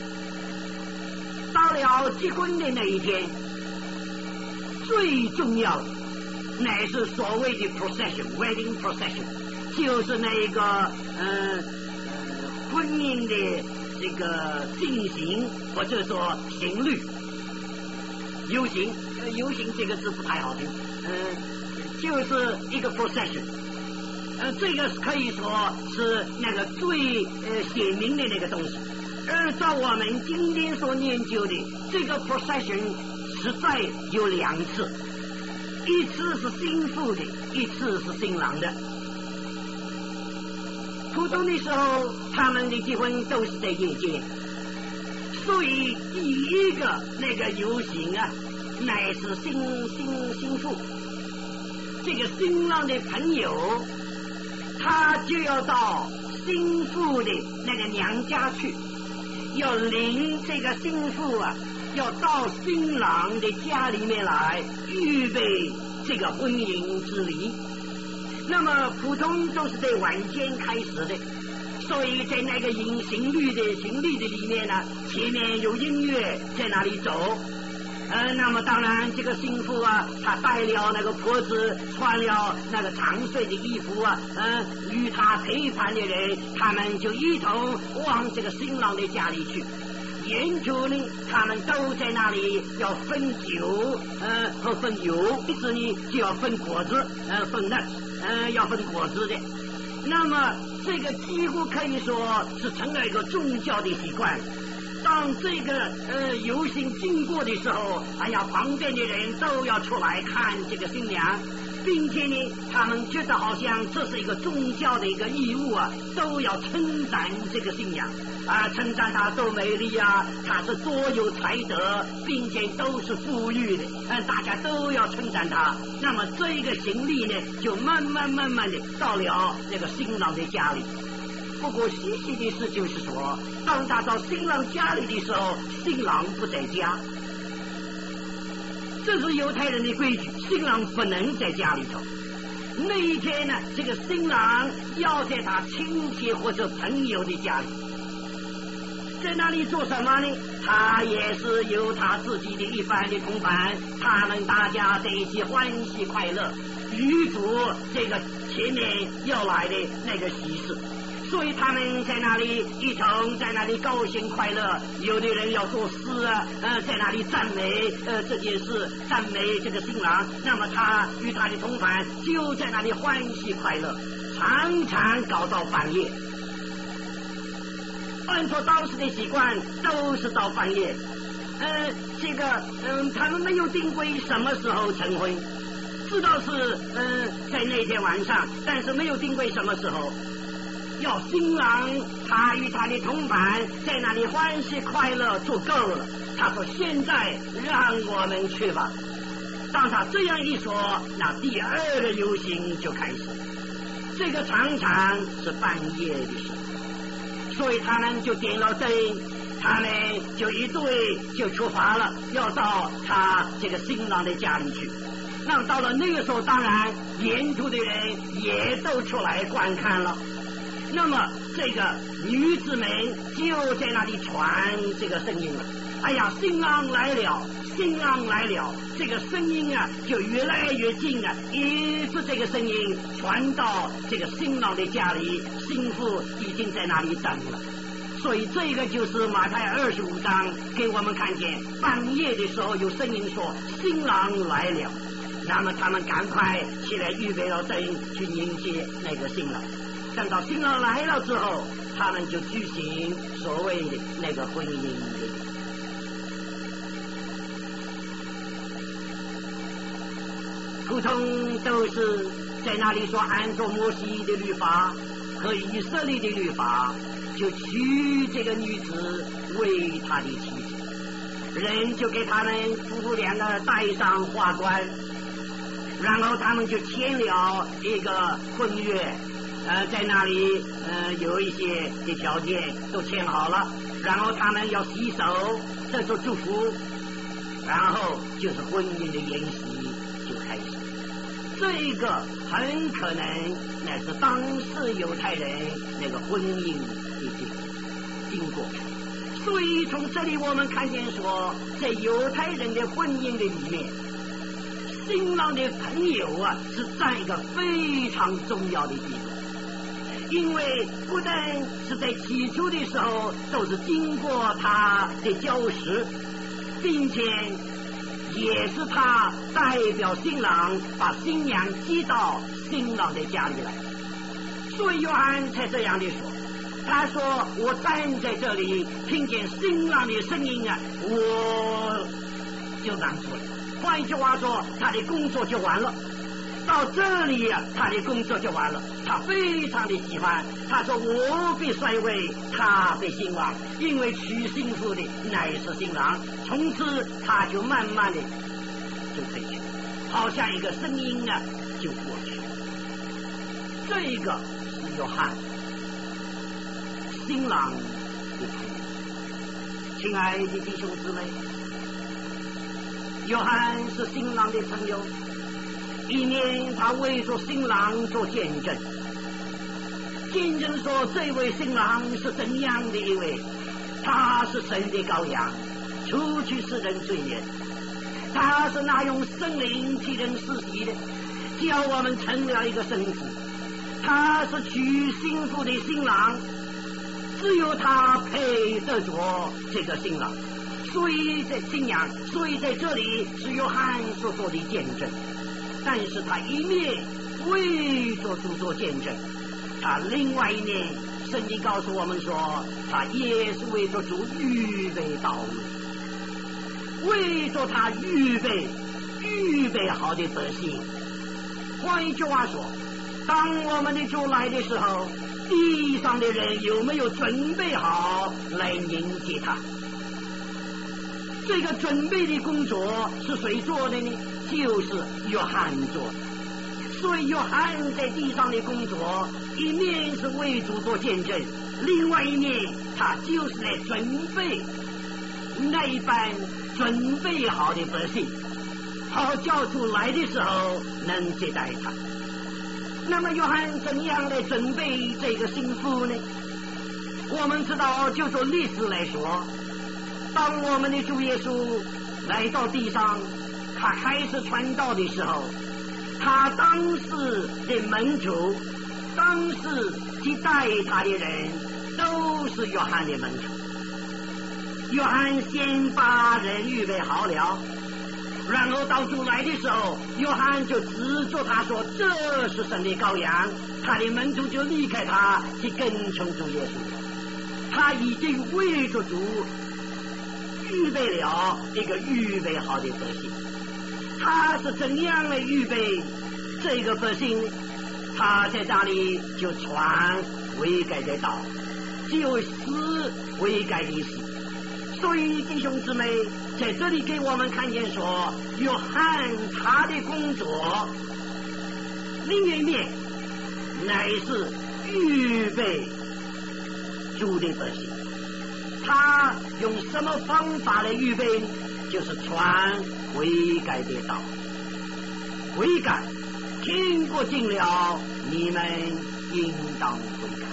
B: 到了结婚的那一天，最重要的乃是所谓的 wedding procession， 就是那个婚姻的这个进行，或者说行律。游行这个字不太好听，就是一个 procession。这个可以说是那个最显明的那个东西。而照我们今天所研究的这个 procession 实在有2次，一次是新妇的，一次是新郎的。普通的时候他们的结婚都是在夜间，所以第一个那个游行乃是新妇，这个新郎的朋友他就要到新妇的那个娘家去，要领这个新妇要到新郎的家里面来预备这个婚姻之礼。那么普通都是在晚间开始的，所以在那个行律的里面前面有音乐在那里走。那么当然这个新妇她带了那个婆子，穿了那个长睡的衣服与她陪伴的人，他们就一同往这个新郎的家里去。沿途呢，他们都在那里要分酒和分油，一直呢就要分果子分嫩。 要分果子的。那么这个几乎可以说是成了一个宗教的习惯。当这个游行经过的时候，哎呀，旁边的人都要出来看这个新娘，并且呢，他们觉得好像这是一个宗教的一个义务啊，都要称赞这个新娘啊，称赞她多美丽啊，她是多有才德，并且都是富裕的，大家都要称赞她。那么这个行礼呢，就慢慢的到了那个新郎的家里。不过稀奇的事就是说，当他到新郎家里的时候，新郎不在家。这是犹太人的规矩，新郎不能在家里头。那一天呢，这个新郎要在他亲戚或者朋友的家里，在那里做什么呢？他也是有他自己的一番的同伴，他们大家在一起欢喜快乐，预祝这个前面要来的那个喜事。所以他们在那里一同在那里高兴快乐，有的人要作诗啊，在那里赞美这件事，赞美这个新郎。那么他与他的同伴就在那里欢喜快乐，常常搞到半夜。按照当时的习惯，都是到半夜。他们没有定规什么时候成婚，知道是在那天晚上，但是没有定规什么时候。要新郎他与他的同伴在那里欢喜快乐足够了，他说现在让我们去吧。当他这样一说，那第二个游行就开始。这个常常是半夜的时候，所以他们就点了灯，他们就一队就出发了，要到他这个新郎的家里去。那到了那个时候，当然沿途的人也都出来观看了。那么这个女子们就在那里传这个声音了，哎呀，新郎来了，新郎来了，这个声音啊就越来越近啊，一直这个声音传到这个新郎的家里，新妇已经在那里等了。所以这个就是马太25章给我们看见半夜的时候有声音说新郎来了，那么他们赶快起来预备了灯去迎接那个新郎。等到新郎来了之后，他们就举行所谓的那个婚姻礼。普通都是在那里说按照摩西的律法和以色列的律法，就娶这个女子为他的妻子，人就给他们夫妇两个戴上花冠，然后他们就签了一个婚约。在那里有一些的条件都签好了，然后他们要洗手，这做祝福，然后就是婚姻的筵席就开始。这个很可能乃是当时犹太人那个婚姻的经过。所以从这里我们看见说，在犹太人的婚姻的里面，新郎的朋友啊是占一个非常重要的地位。因为不但是在起初的时候都是经过他的教识，并且也是他代表新郎把新娘接到新郎的家里来。所以约翰才这样的说，他说我站在这里听见新郎的声音啊，我就难做了。换一句话说，他的工作就完了。到这里啊，他的工作就完了。他非常的喜欢，他说我必衰微，他必兴旺，因为娶新妇的乃是新郎。从此他就慢慢的就退去，好像一个声音啊就过去。这个是约翰新郎的朋友。亲爱的弟兄姊妹，约翰是新郎的朋友，一面他为着新郎做见证，见证说这位新郎是怎样的一位，他是神的羔羊，除去世人罪孽，他是那用圣灵替人施洗的，叫我们成了一个圣子，他是娶新妇的新郎，只有他配得着这个新郎，所以在新娘，所以在这里是约翰所做的见证。但是他一面
C: 为着主做见证。他另外一面，圣经告诉我们说，他也是为着主预备道路，为着他预备好的百姓。换一句话说，当我们的主来的时候，地上的人有没有准备好来迎接他？这个准备的工作是谁做的呢？就是约翰做的。所以约翰在地上的工作，一面是为主做见证，另外一面他就是来准备那一班准备好的百姓，好叫主来的时候能接待他。那么约翰怎样来准备这个幸福呢？我们知道，就做历史来说，当我们的主耶稣来到地上，他开始传道的时候，他当时的门徒，当时接待他的人都是约翰的门徒。约翰先把人预备好了，然后到主来的时候，约翰就指着他说，这是神的羔羊，他的门徒就离开他去跟从主耶稣。他已经为着主预备了一个预备好的百姓。他是怎样来预备这个百姓？他在那里就传悔改的道，就死悔改的死。所以弟兄姊妹，在这里给我们看见说，约翰他的工作另一面乃是预备主的百姓。他用什么方法来预备？就是传悔改的道。悔改听过尽了，你们应当悔改。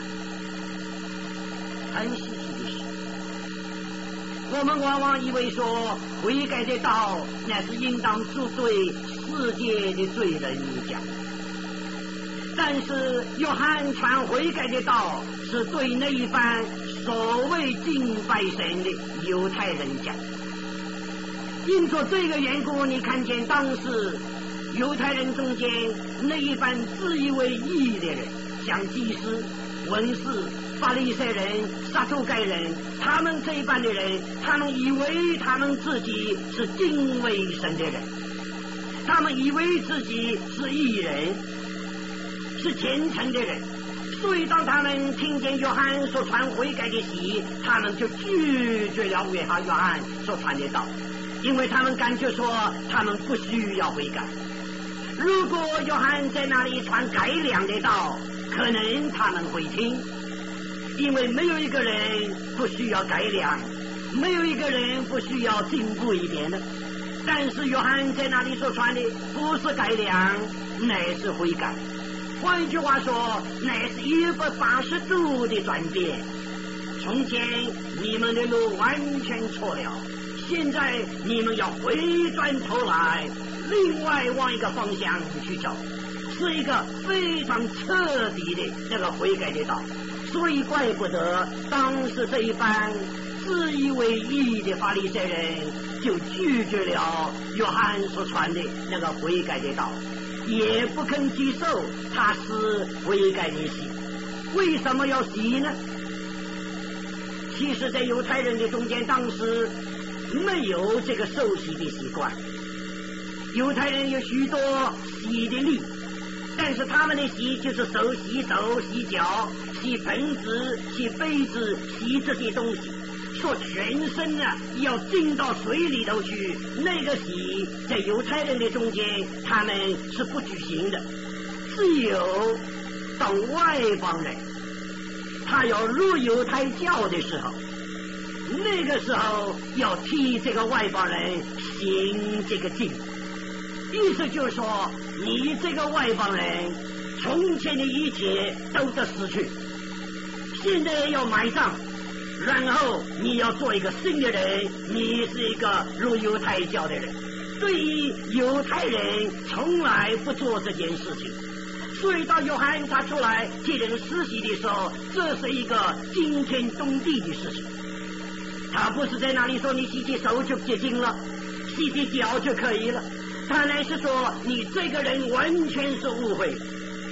C: 很稀奇的是，我们往往以为说悔改的道那是应当是对世界的罪人讲，但是约翰传悔改的道是对那一番所谓敬拜神的犹太人讲。因着这个缘故，你看见当时犹太人中间那一般自以为义的人，像祭司、文士、法利赛人、撒都该人，他们这一般的人，他们以为他们自己是敬畏神的人，他们以为自己是义人，是虔诚的人，所以当他们听见约翰所传悔改的喜，他们就拒绝了约翰所传的道，因为他们感觉说他们不需要悔改。如果约翰在那里传改良的道，可能他们会听，因为没有一个人不需要改良，没有一个人不需要进步一点的。但是约翰在那里所传的不是改良，乃是悔改。换句话说，乃是180度的转变。从前你们的路完全错了，现在你们要回转头来，另外往一个方向去走，是一个非常彻底的那个悔改的道。所以怪不得当时这一班自以为义的法利赛人就拒绝了约翰所传的那个悔改的道，也不肯接受他是悔改的洗。为什么要洗呢？其实在犹太人的中间，当时没有这个受洗的习惯。犹太人有许多洗的礼，但是他们的洗就是洗手、洗脚、洗盆子、洗杯子、洗这些东西，说全身要浸到水里头去，那个洗在犹太人的中间他们是不举行的。只有到外邦人他要入犹太教的时候，那个时候要替这个外邦人行这个禁。意思就是说，你这个外邦人从前的一切都得失去，现在要买账，然后你要做一个新的人，你是一个入犹太教的人。对于犹太人从来不做这件事情，所以到约翰他出来替人施洗的时候，这是一个惊天动地的事情。他不是在那里说你洗洗手就洁净了，洗洗脚就可以了，他乃是说你这个人完全是误会，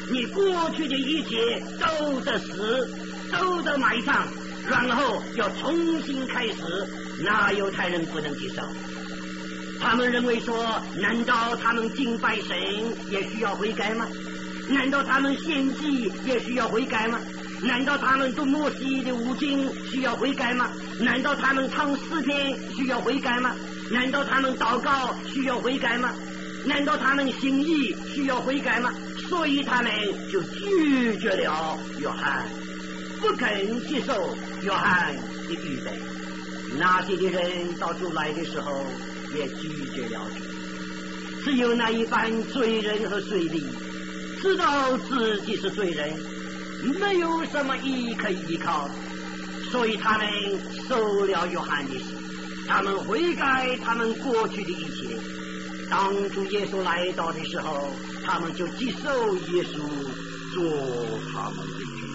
C: 你过去的一切都得死，都得埋葬，然后要重新开始，那犹太人不能接受。他们认为说，难道他们敬拜神也需要悔改吗？难道他们献祭也需要悔改吗？难道他们读摩西的五经需要悔改吗？难道他们唱诗篇需要悔改吗？难道他们祷告需要悔改吗？难道他们行义需要悔改吗？所以他们就拒绝了约翰，不肯接受约翰的预备。那些的人到主来的时候也拒绝了主，只有那一般罪人和税吏知道自己是罪人，没有什么义可以依靠，所以他们受了约翰的洗，他们悔改他们过去的一切。当主耶稣来到的时候，他们就接受耶稣做他们的主。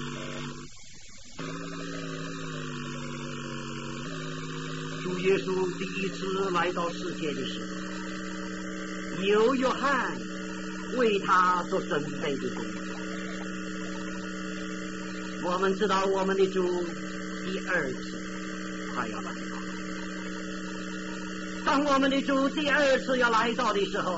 C: 主耶稣第一次来到世界的时候，有约翰为他所准备的工作。我们知道我们的主第二次他要来到，当我们的主第二次要来到的时候，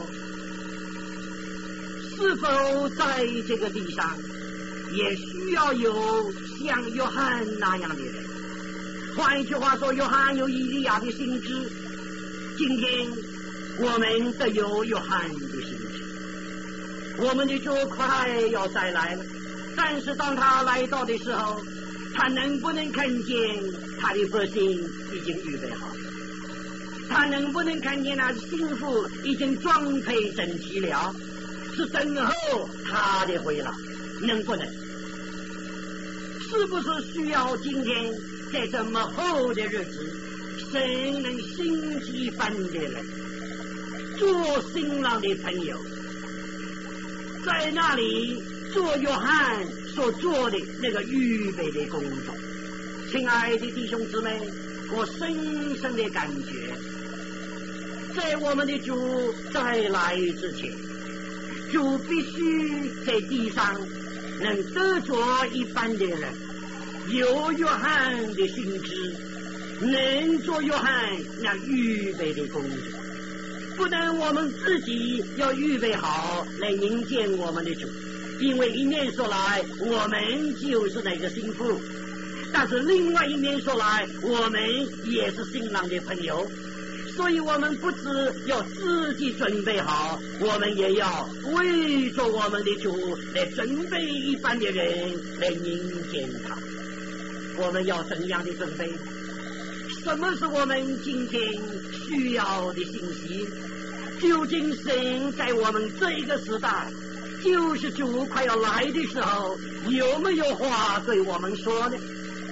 C: 是否在这个地上也需要有像约翰那样的人？换一句话说，约翰有以利亚的性质，今天我们都有约翰的性质。我们的主快要再来了，但是当他来到的时候，他能不能看见他的百姓已经预备好了？他能不能看见那幸福已经装配整齐了？是等候他的回来，能不能？是不是需要今天在这么厚的日子，神能兴起一般的人做新郎的朋友，在那里做约翰所做的那个预备的工作？亲爱的弟兄姊妹，我深深的感觉，在我们的主再来之前，主必须在地上能得着一般的人，有约翰的性质，能做约翰那预备的工作。不但我们自己要预备好来迎接我们的主，因为一面说来我们就是那个新妇，但是另外一面说来我们也是新郎的朋友，所以我们不只要自己准备好，我们也要为着我们的主来准备一般的人来迎接他。我们要怎样的准备？什么是我们今天需要的信息？究竟神在我们这个时代，就是主快要来的时候，有没有话对我们说呢？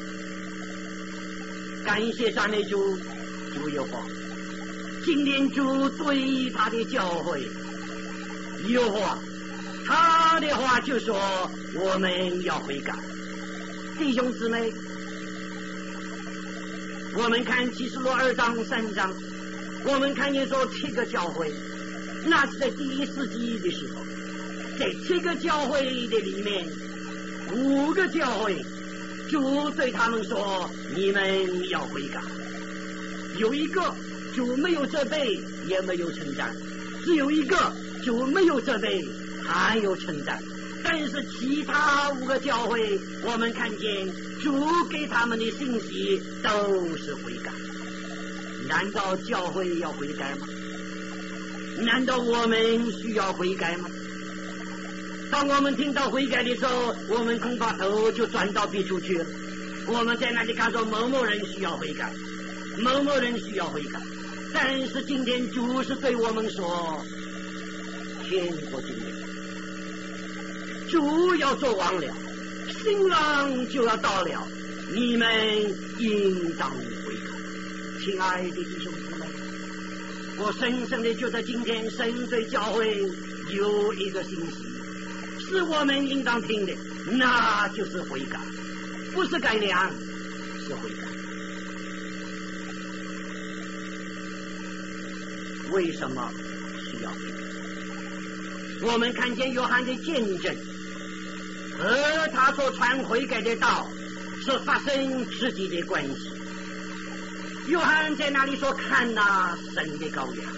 C: 感谢赞美主，主有话。今天主对他的教会有话，他的话就说我们要悔改。弟兄姊妹，我们看启示录2章3章，我们看见说7个教会，那是在第1世纪的时候，在7个教会的里面，5个教会主对他们说你们要悔改，有一个主没有责备也没有称赞，只有一个主没有责备还有称赞。但是其他5个教会，我们看见主给他们的信息都是悔改。难道教会要悔改吗？难道我们需要悔改吗？当我们听到悔改的时候，我们恐怕头就转到别处去了。我们在那里看说某某人需要悔改，某某人需要悔改。但是今天主是对我们说，天国今天主要做完了，新郎就要到了，你们应当悔改。亲爱的弟兄姊妹，我深深的觉得今天神对教会有一个信息，是我们应当听的，那就是悔改，不是改良，是悔改。为什么需要悔改？我们看见约翰的见证， 和他所传悔改的道是发生直接的关系。约翰在那里说看哪神的羔羊，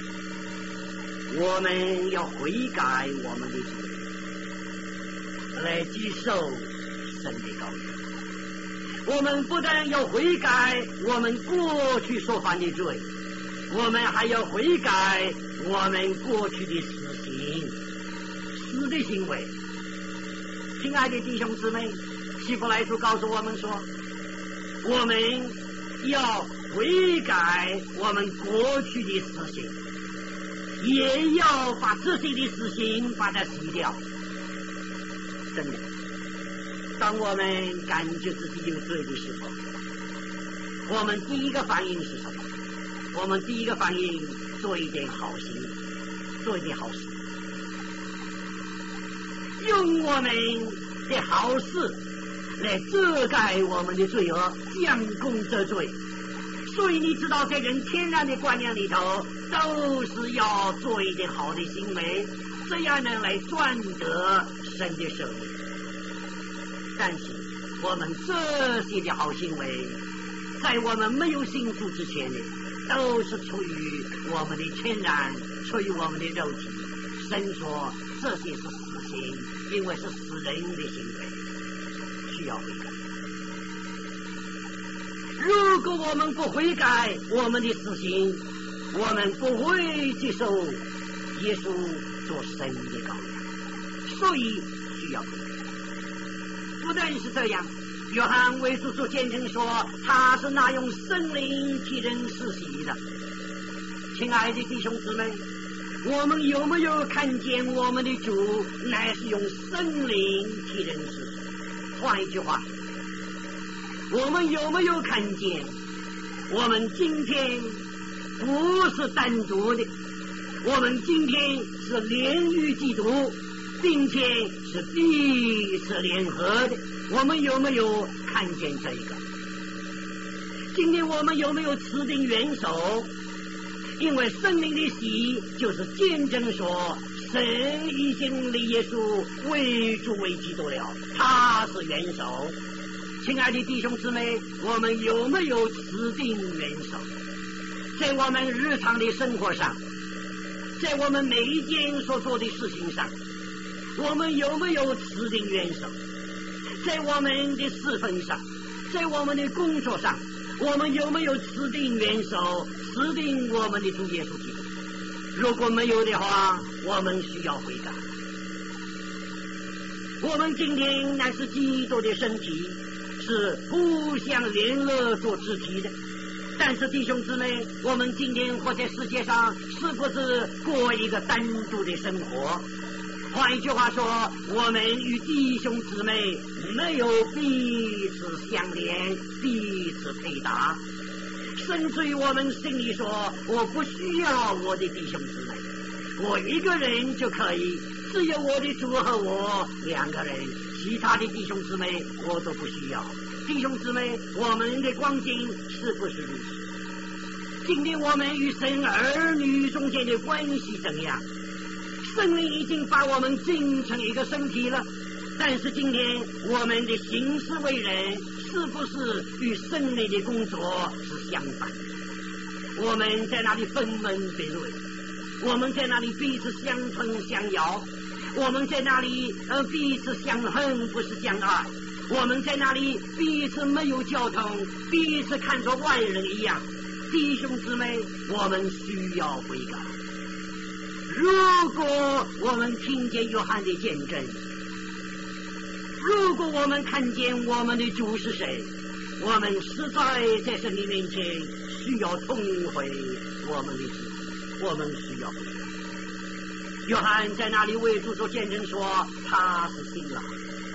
C: 我们要悔改我们的罪来接受神的羔羊。我们不但要悔改我们过去所犯的罪，我们还要悔改我们过去的死的行为。亲爱的弟兄姊妹，希伯来书告诉我们说，我们要悔改我们过去的死行，也要把这些的死行把它洗掉。真的，当我们感觉自己有罪的时候，我们第一个反应是什么？我们第一个反应做一点好心，做一点好事，用我们的好事来遮盖我们的罪恶，将功折罪。所以你知道，在人天然的观念里头，都是要做一点好的行为，这样能来赚得神的赦免。但是我们这些的好行为，在我们没有信主之前呢，都是出于我们的天然，出于我们的肉体。神说这些是死行，因为是死人的行为，需要悔改。如果我们不悔改我们的死行，我们不会接受耶稣做神的羔羊，所以需要悔改。不但是这样，约翰为主做见证说，他是那用圣灵替人施洗的。亲爱的弟兄姊妹，我们有没有看见我们的主乃是用圣灵替人施洗？换一句话，我们有没有看见我们今天不是单独的，我们今天是连于基督，并且是彼此联合的？我们有没有看见这个？今天我们有没有持定元首？因为圣灵的洗就是见证说，神已经立耶稣为主为基督了，他是元首。亲爱的弟兄姊妹，我们有没有持定元首？在我们日常的生活上，在我们每一件所做的事情上，我们有没有持定元首？在我们的侍奉上，在我们的工作上，我们有没有持定元首，持定我们的主耶稣基督？如果没有的话，我们需要悔改。我们今天乃是基督的身体，是互相联络做肢体的。但是弟兄姊妹，我们今天活在世界上，是不是过一个单独的生活？换一句话说，我们与弟兄姊妹没有彼此相连，彼此配搭，甚至于我们心里说，我不需要我的弟兄姊妹，我一个人就可以，只有我的主和我两个人，其他的弟兄姊妹我都不需要。弟兄姊妹，我们的光景是不是如此？今天我们与神儿女中间的关系怎样？圣灵已经把我们进成一个身体了，但是今天我们的行事为人是不是与圣灵的工作是相反的？我们在那里分门别类，我们在那里彼此相吞相咬，我们在那里彼此相恨不是相爱，我们在那里彼此没有交通，彼此看作外人一样。弟兄姊妹，我们需要悔改。如果我们听见约翰的见证，如果我们看见我们的主是谁，我们实在神的面前需要痛悔我们的主，我们需要悔改。约翰在那里为主做见证说，他是新郎，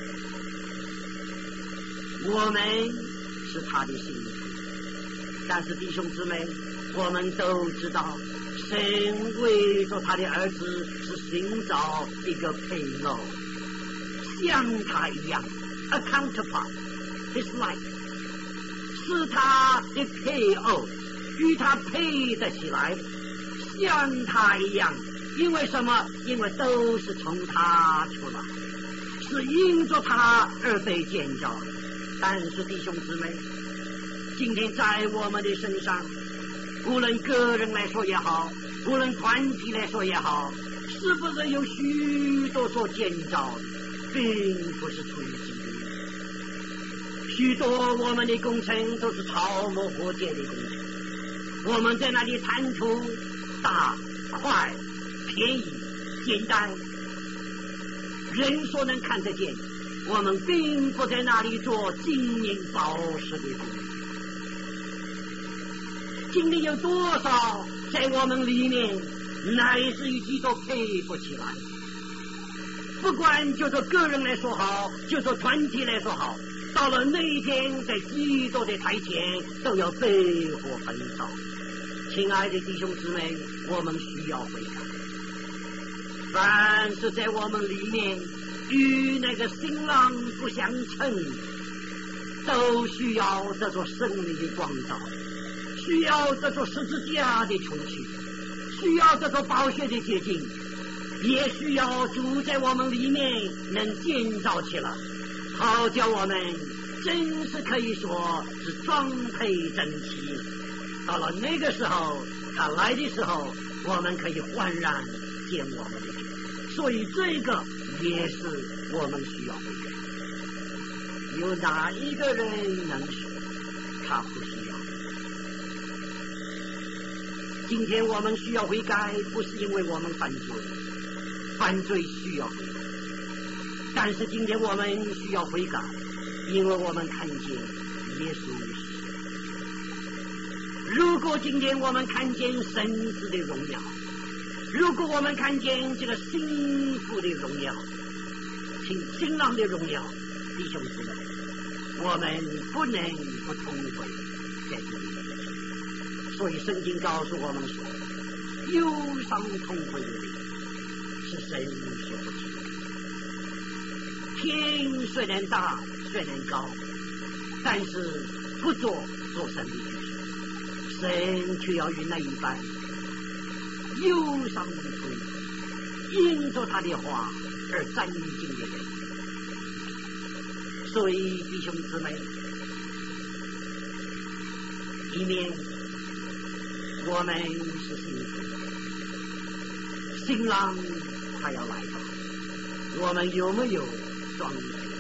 C: 我们是他的新妇。但是弟兄姊妹，我们都知道，神为着他的儿子是寻找一个配偶，像他一样 ，a counterpart, his like， 是他的配偶，与他配得起来，像他一样。因为什么？因为都是从他出来。 是因着他而被建造。但是弟兄姊妹，今天在我们的身上，无论个人来说也好，无论团体来说也好，是不是有许多所建造的，并不是出于基督。许多我们的工程都是草木火箭的工程，我们在那里贪图大、快、便宜、简单，人所能看得见。我们并不在那里做金银宝石的工作。今天有多少在我们里面乃是与基督配不起来？不管就说个人来说好，就说团体来说好，到了那一天，在基督的台前都要被火焚烧。亲爱的弟兄姊妹，我们需要悔改。凡是在我们里面与那个新郎不相称，都需要这座圣灵的光照，需要这座十字架的除去，需要这座宝血的洁净，也需要主在我们里面能建造起来，好叫我们真是可以说是装配整齐。到了那个时候，他来的时候，我们可以焕然见我们的主。所以这个也是我们需要的。有哪一个人能说他不需要？今天我们需要悔改，不是因为我们犯罪，犯罪需要悔改，但是今天我们需要悔改，因为我们看见耶稣。如果今天我们看见神子的荣耀，如果我们看见这个幸福的荣耀，新郎的荣耀，弟兄姊妹，我们不能不痛悔在这里。所以圣经告诉我们说，忧伤痛悔的灵是神所不弃的。天虽然大，虽然高，但是不做神的局势，神却要与那一般忧伤的痛，因着他的话而干净的人。所以弟兄姊妹，一面我们是幸福，新郎他要来到，我们有没有装备？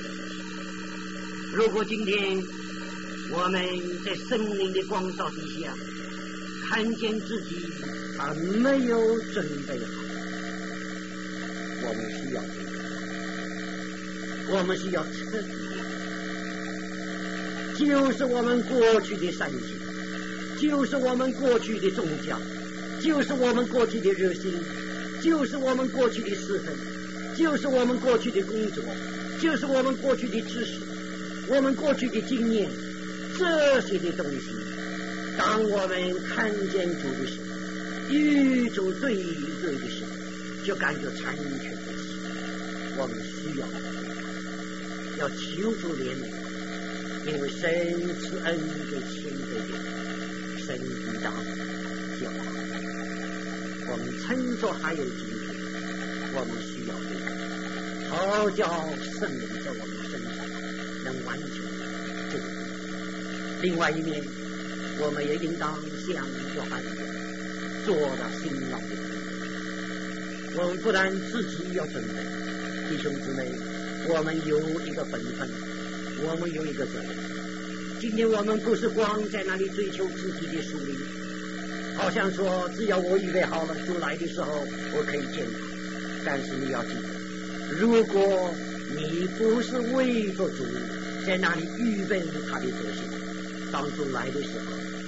C: 如果今天我们在圣灵的光照底下看见自己还没有准备好，我们需要彻底，就是我们过去的善行，就是我们过去的宗教，就是我们过去的热心，就是我们过去的侍奉，就是我们过去的工作，就是我们过去的知识，我们过去的经验，这些的东西，当我们看见主的时候，与主对的时候，就感觉残缺的事。我们需要求主怜悯，因为神赐恩给谦卑的人，神必当教导。我们趁着还有今天，我们需要这个，好叫圣灵在我们身上能完成这个工作。另外一面，我们也应当像约翰一样做到新郎的工作。我们不但自己要准备，弟兄姊妹，我们有一个本分，我们有一个责任。今天我们不是光在那里追求自己的属灵，好像说只要我预备好了，主来的时候我可以见他。但是你要记得，如果你不是为着主在那里预备他的德行，当主来的时候，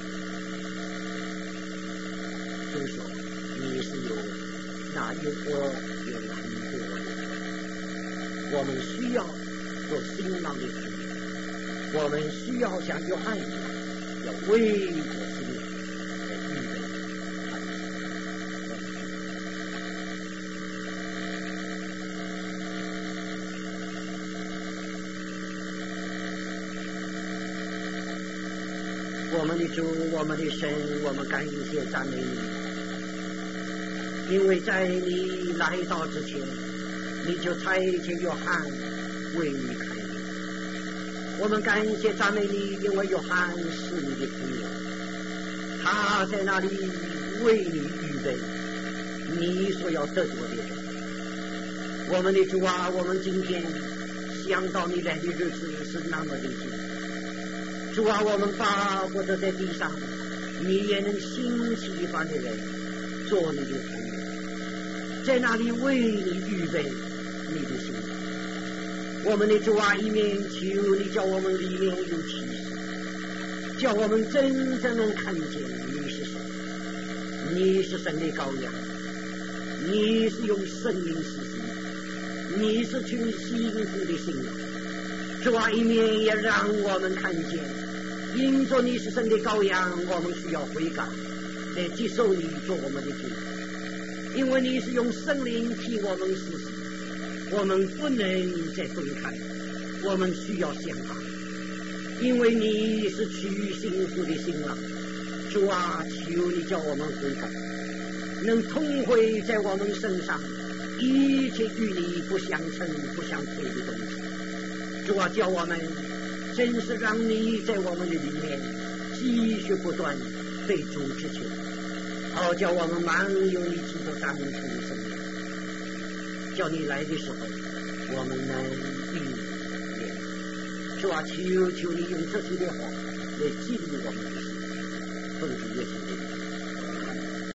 C: 主说你是有那有恶有难得的。我们需要做新郎的准备，我们需要像约翰一样，要为着新郎来预备他的。我们的主，我们的神，我们感谢赞美你，因为在你来到之前，你就差遣约翰为你开路。我们感谢赞美你，因为约翰是你的朋友，他在那里为你预备你所要得着的人。我们的主啊，我们今天想到你来的日子是那么的近，主啊，我们巴不得在地上你也能兴起一番的人做你的朋友，在那里为你预备你的心。我们的主啊，一面求你叫我们里面有启示，叫我们真正能看见你是神，你是神的羔羊，你是用圣灵施行，你是群幸福的新郎。主啊，一面也让我们看见，因着你是神的羔羊，我们需要悔改，来接受你做我们的主，因为你是用圣灵替我们施行，我们不能再分开，我们需要相爱，因为你是取幸福的新郎。主啊，求你叫我们悔改，能痛悔在我们身上一切与你不相称不相配的东西。主啊，叫我们真是让你在我们的里面继续不断对主之求，好叫我们满有你基督长出生命，叫你来的时候我们能遇见。主啊，求求你用这些的话来激励我们的心，奉主耶稣的名。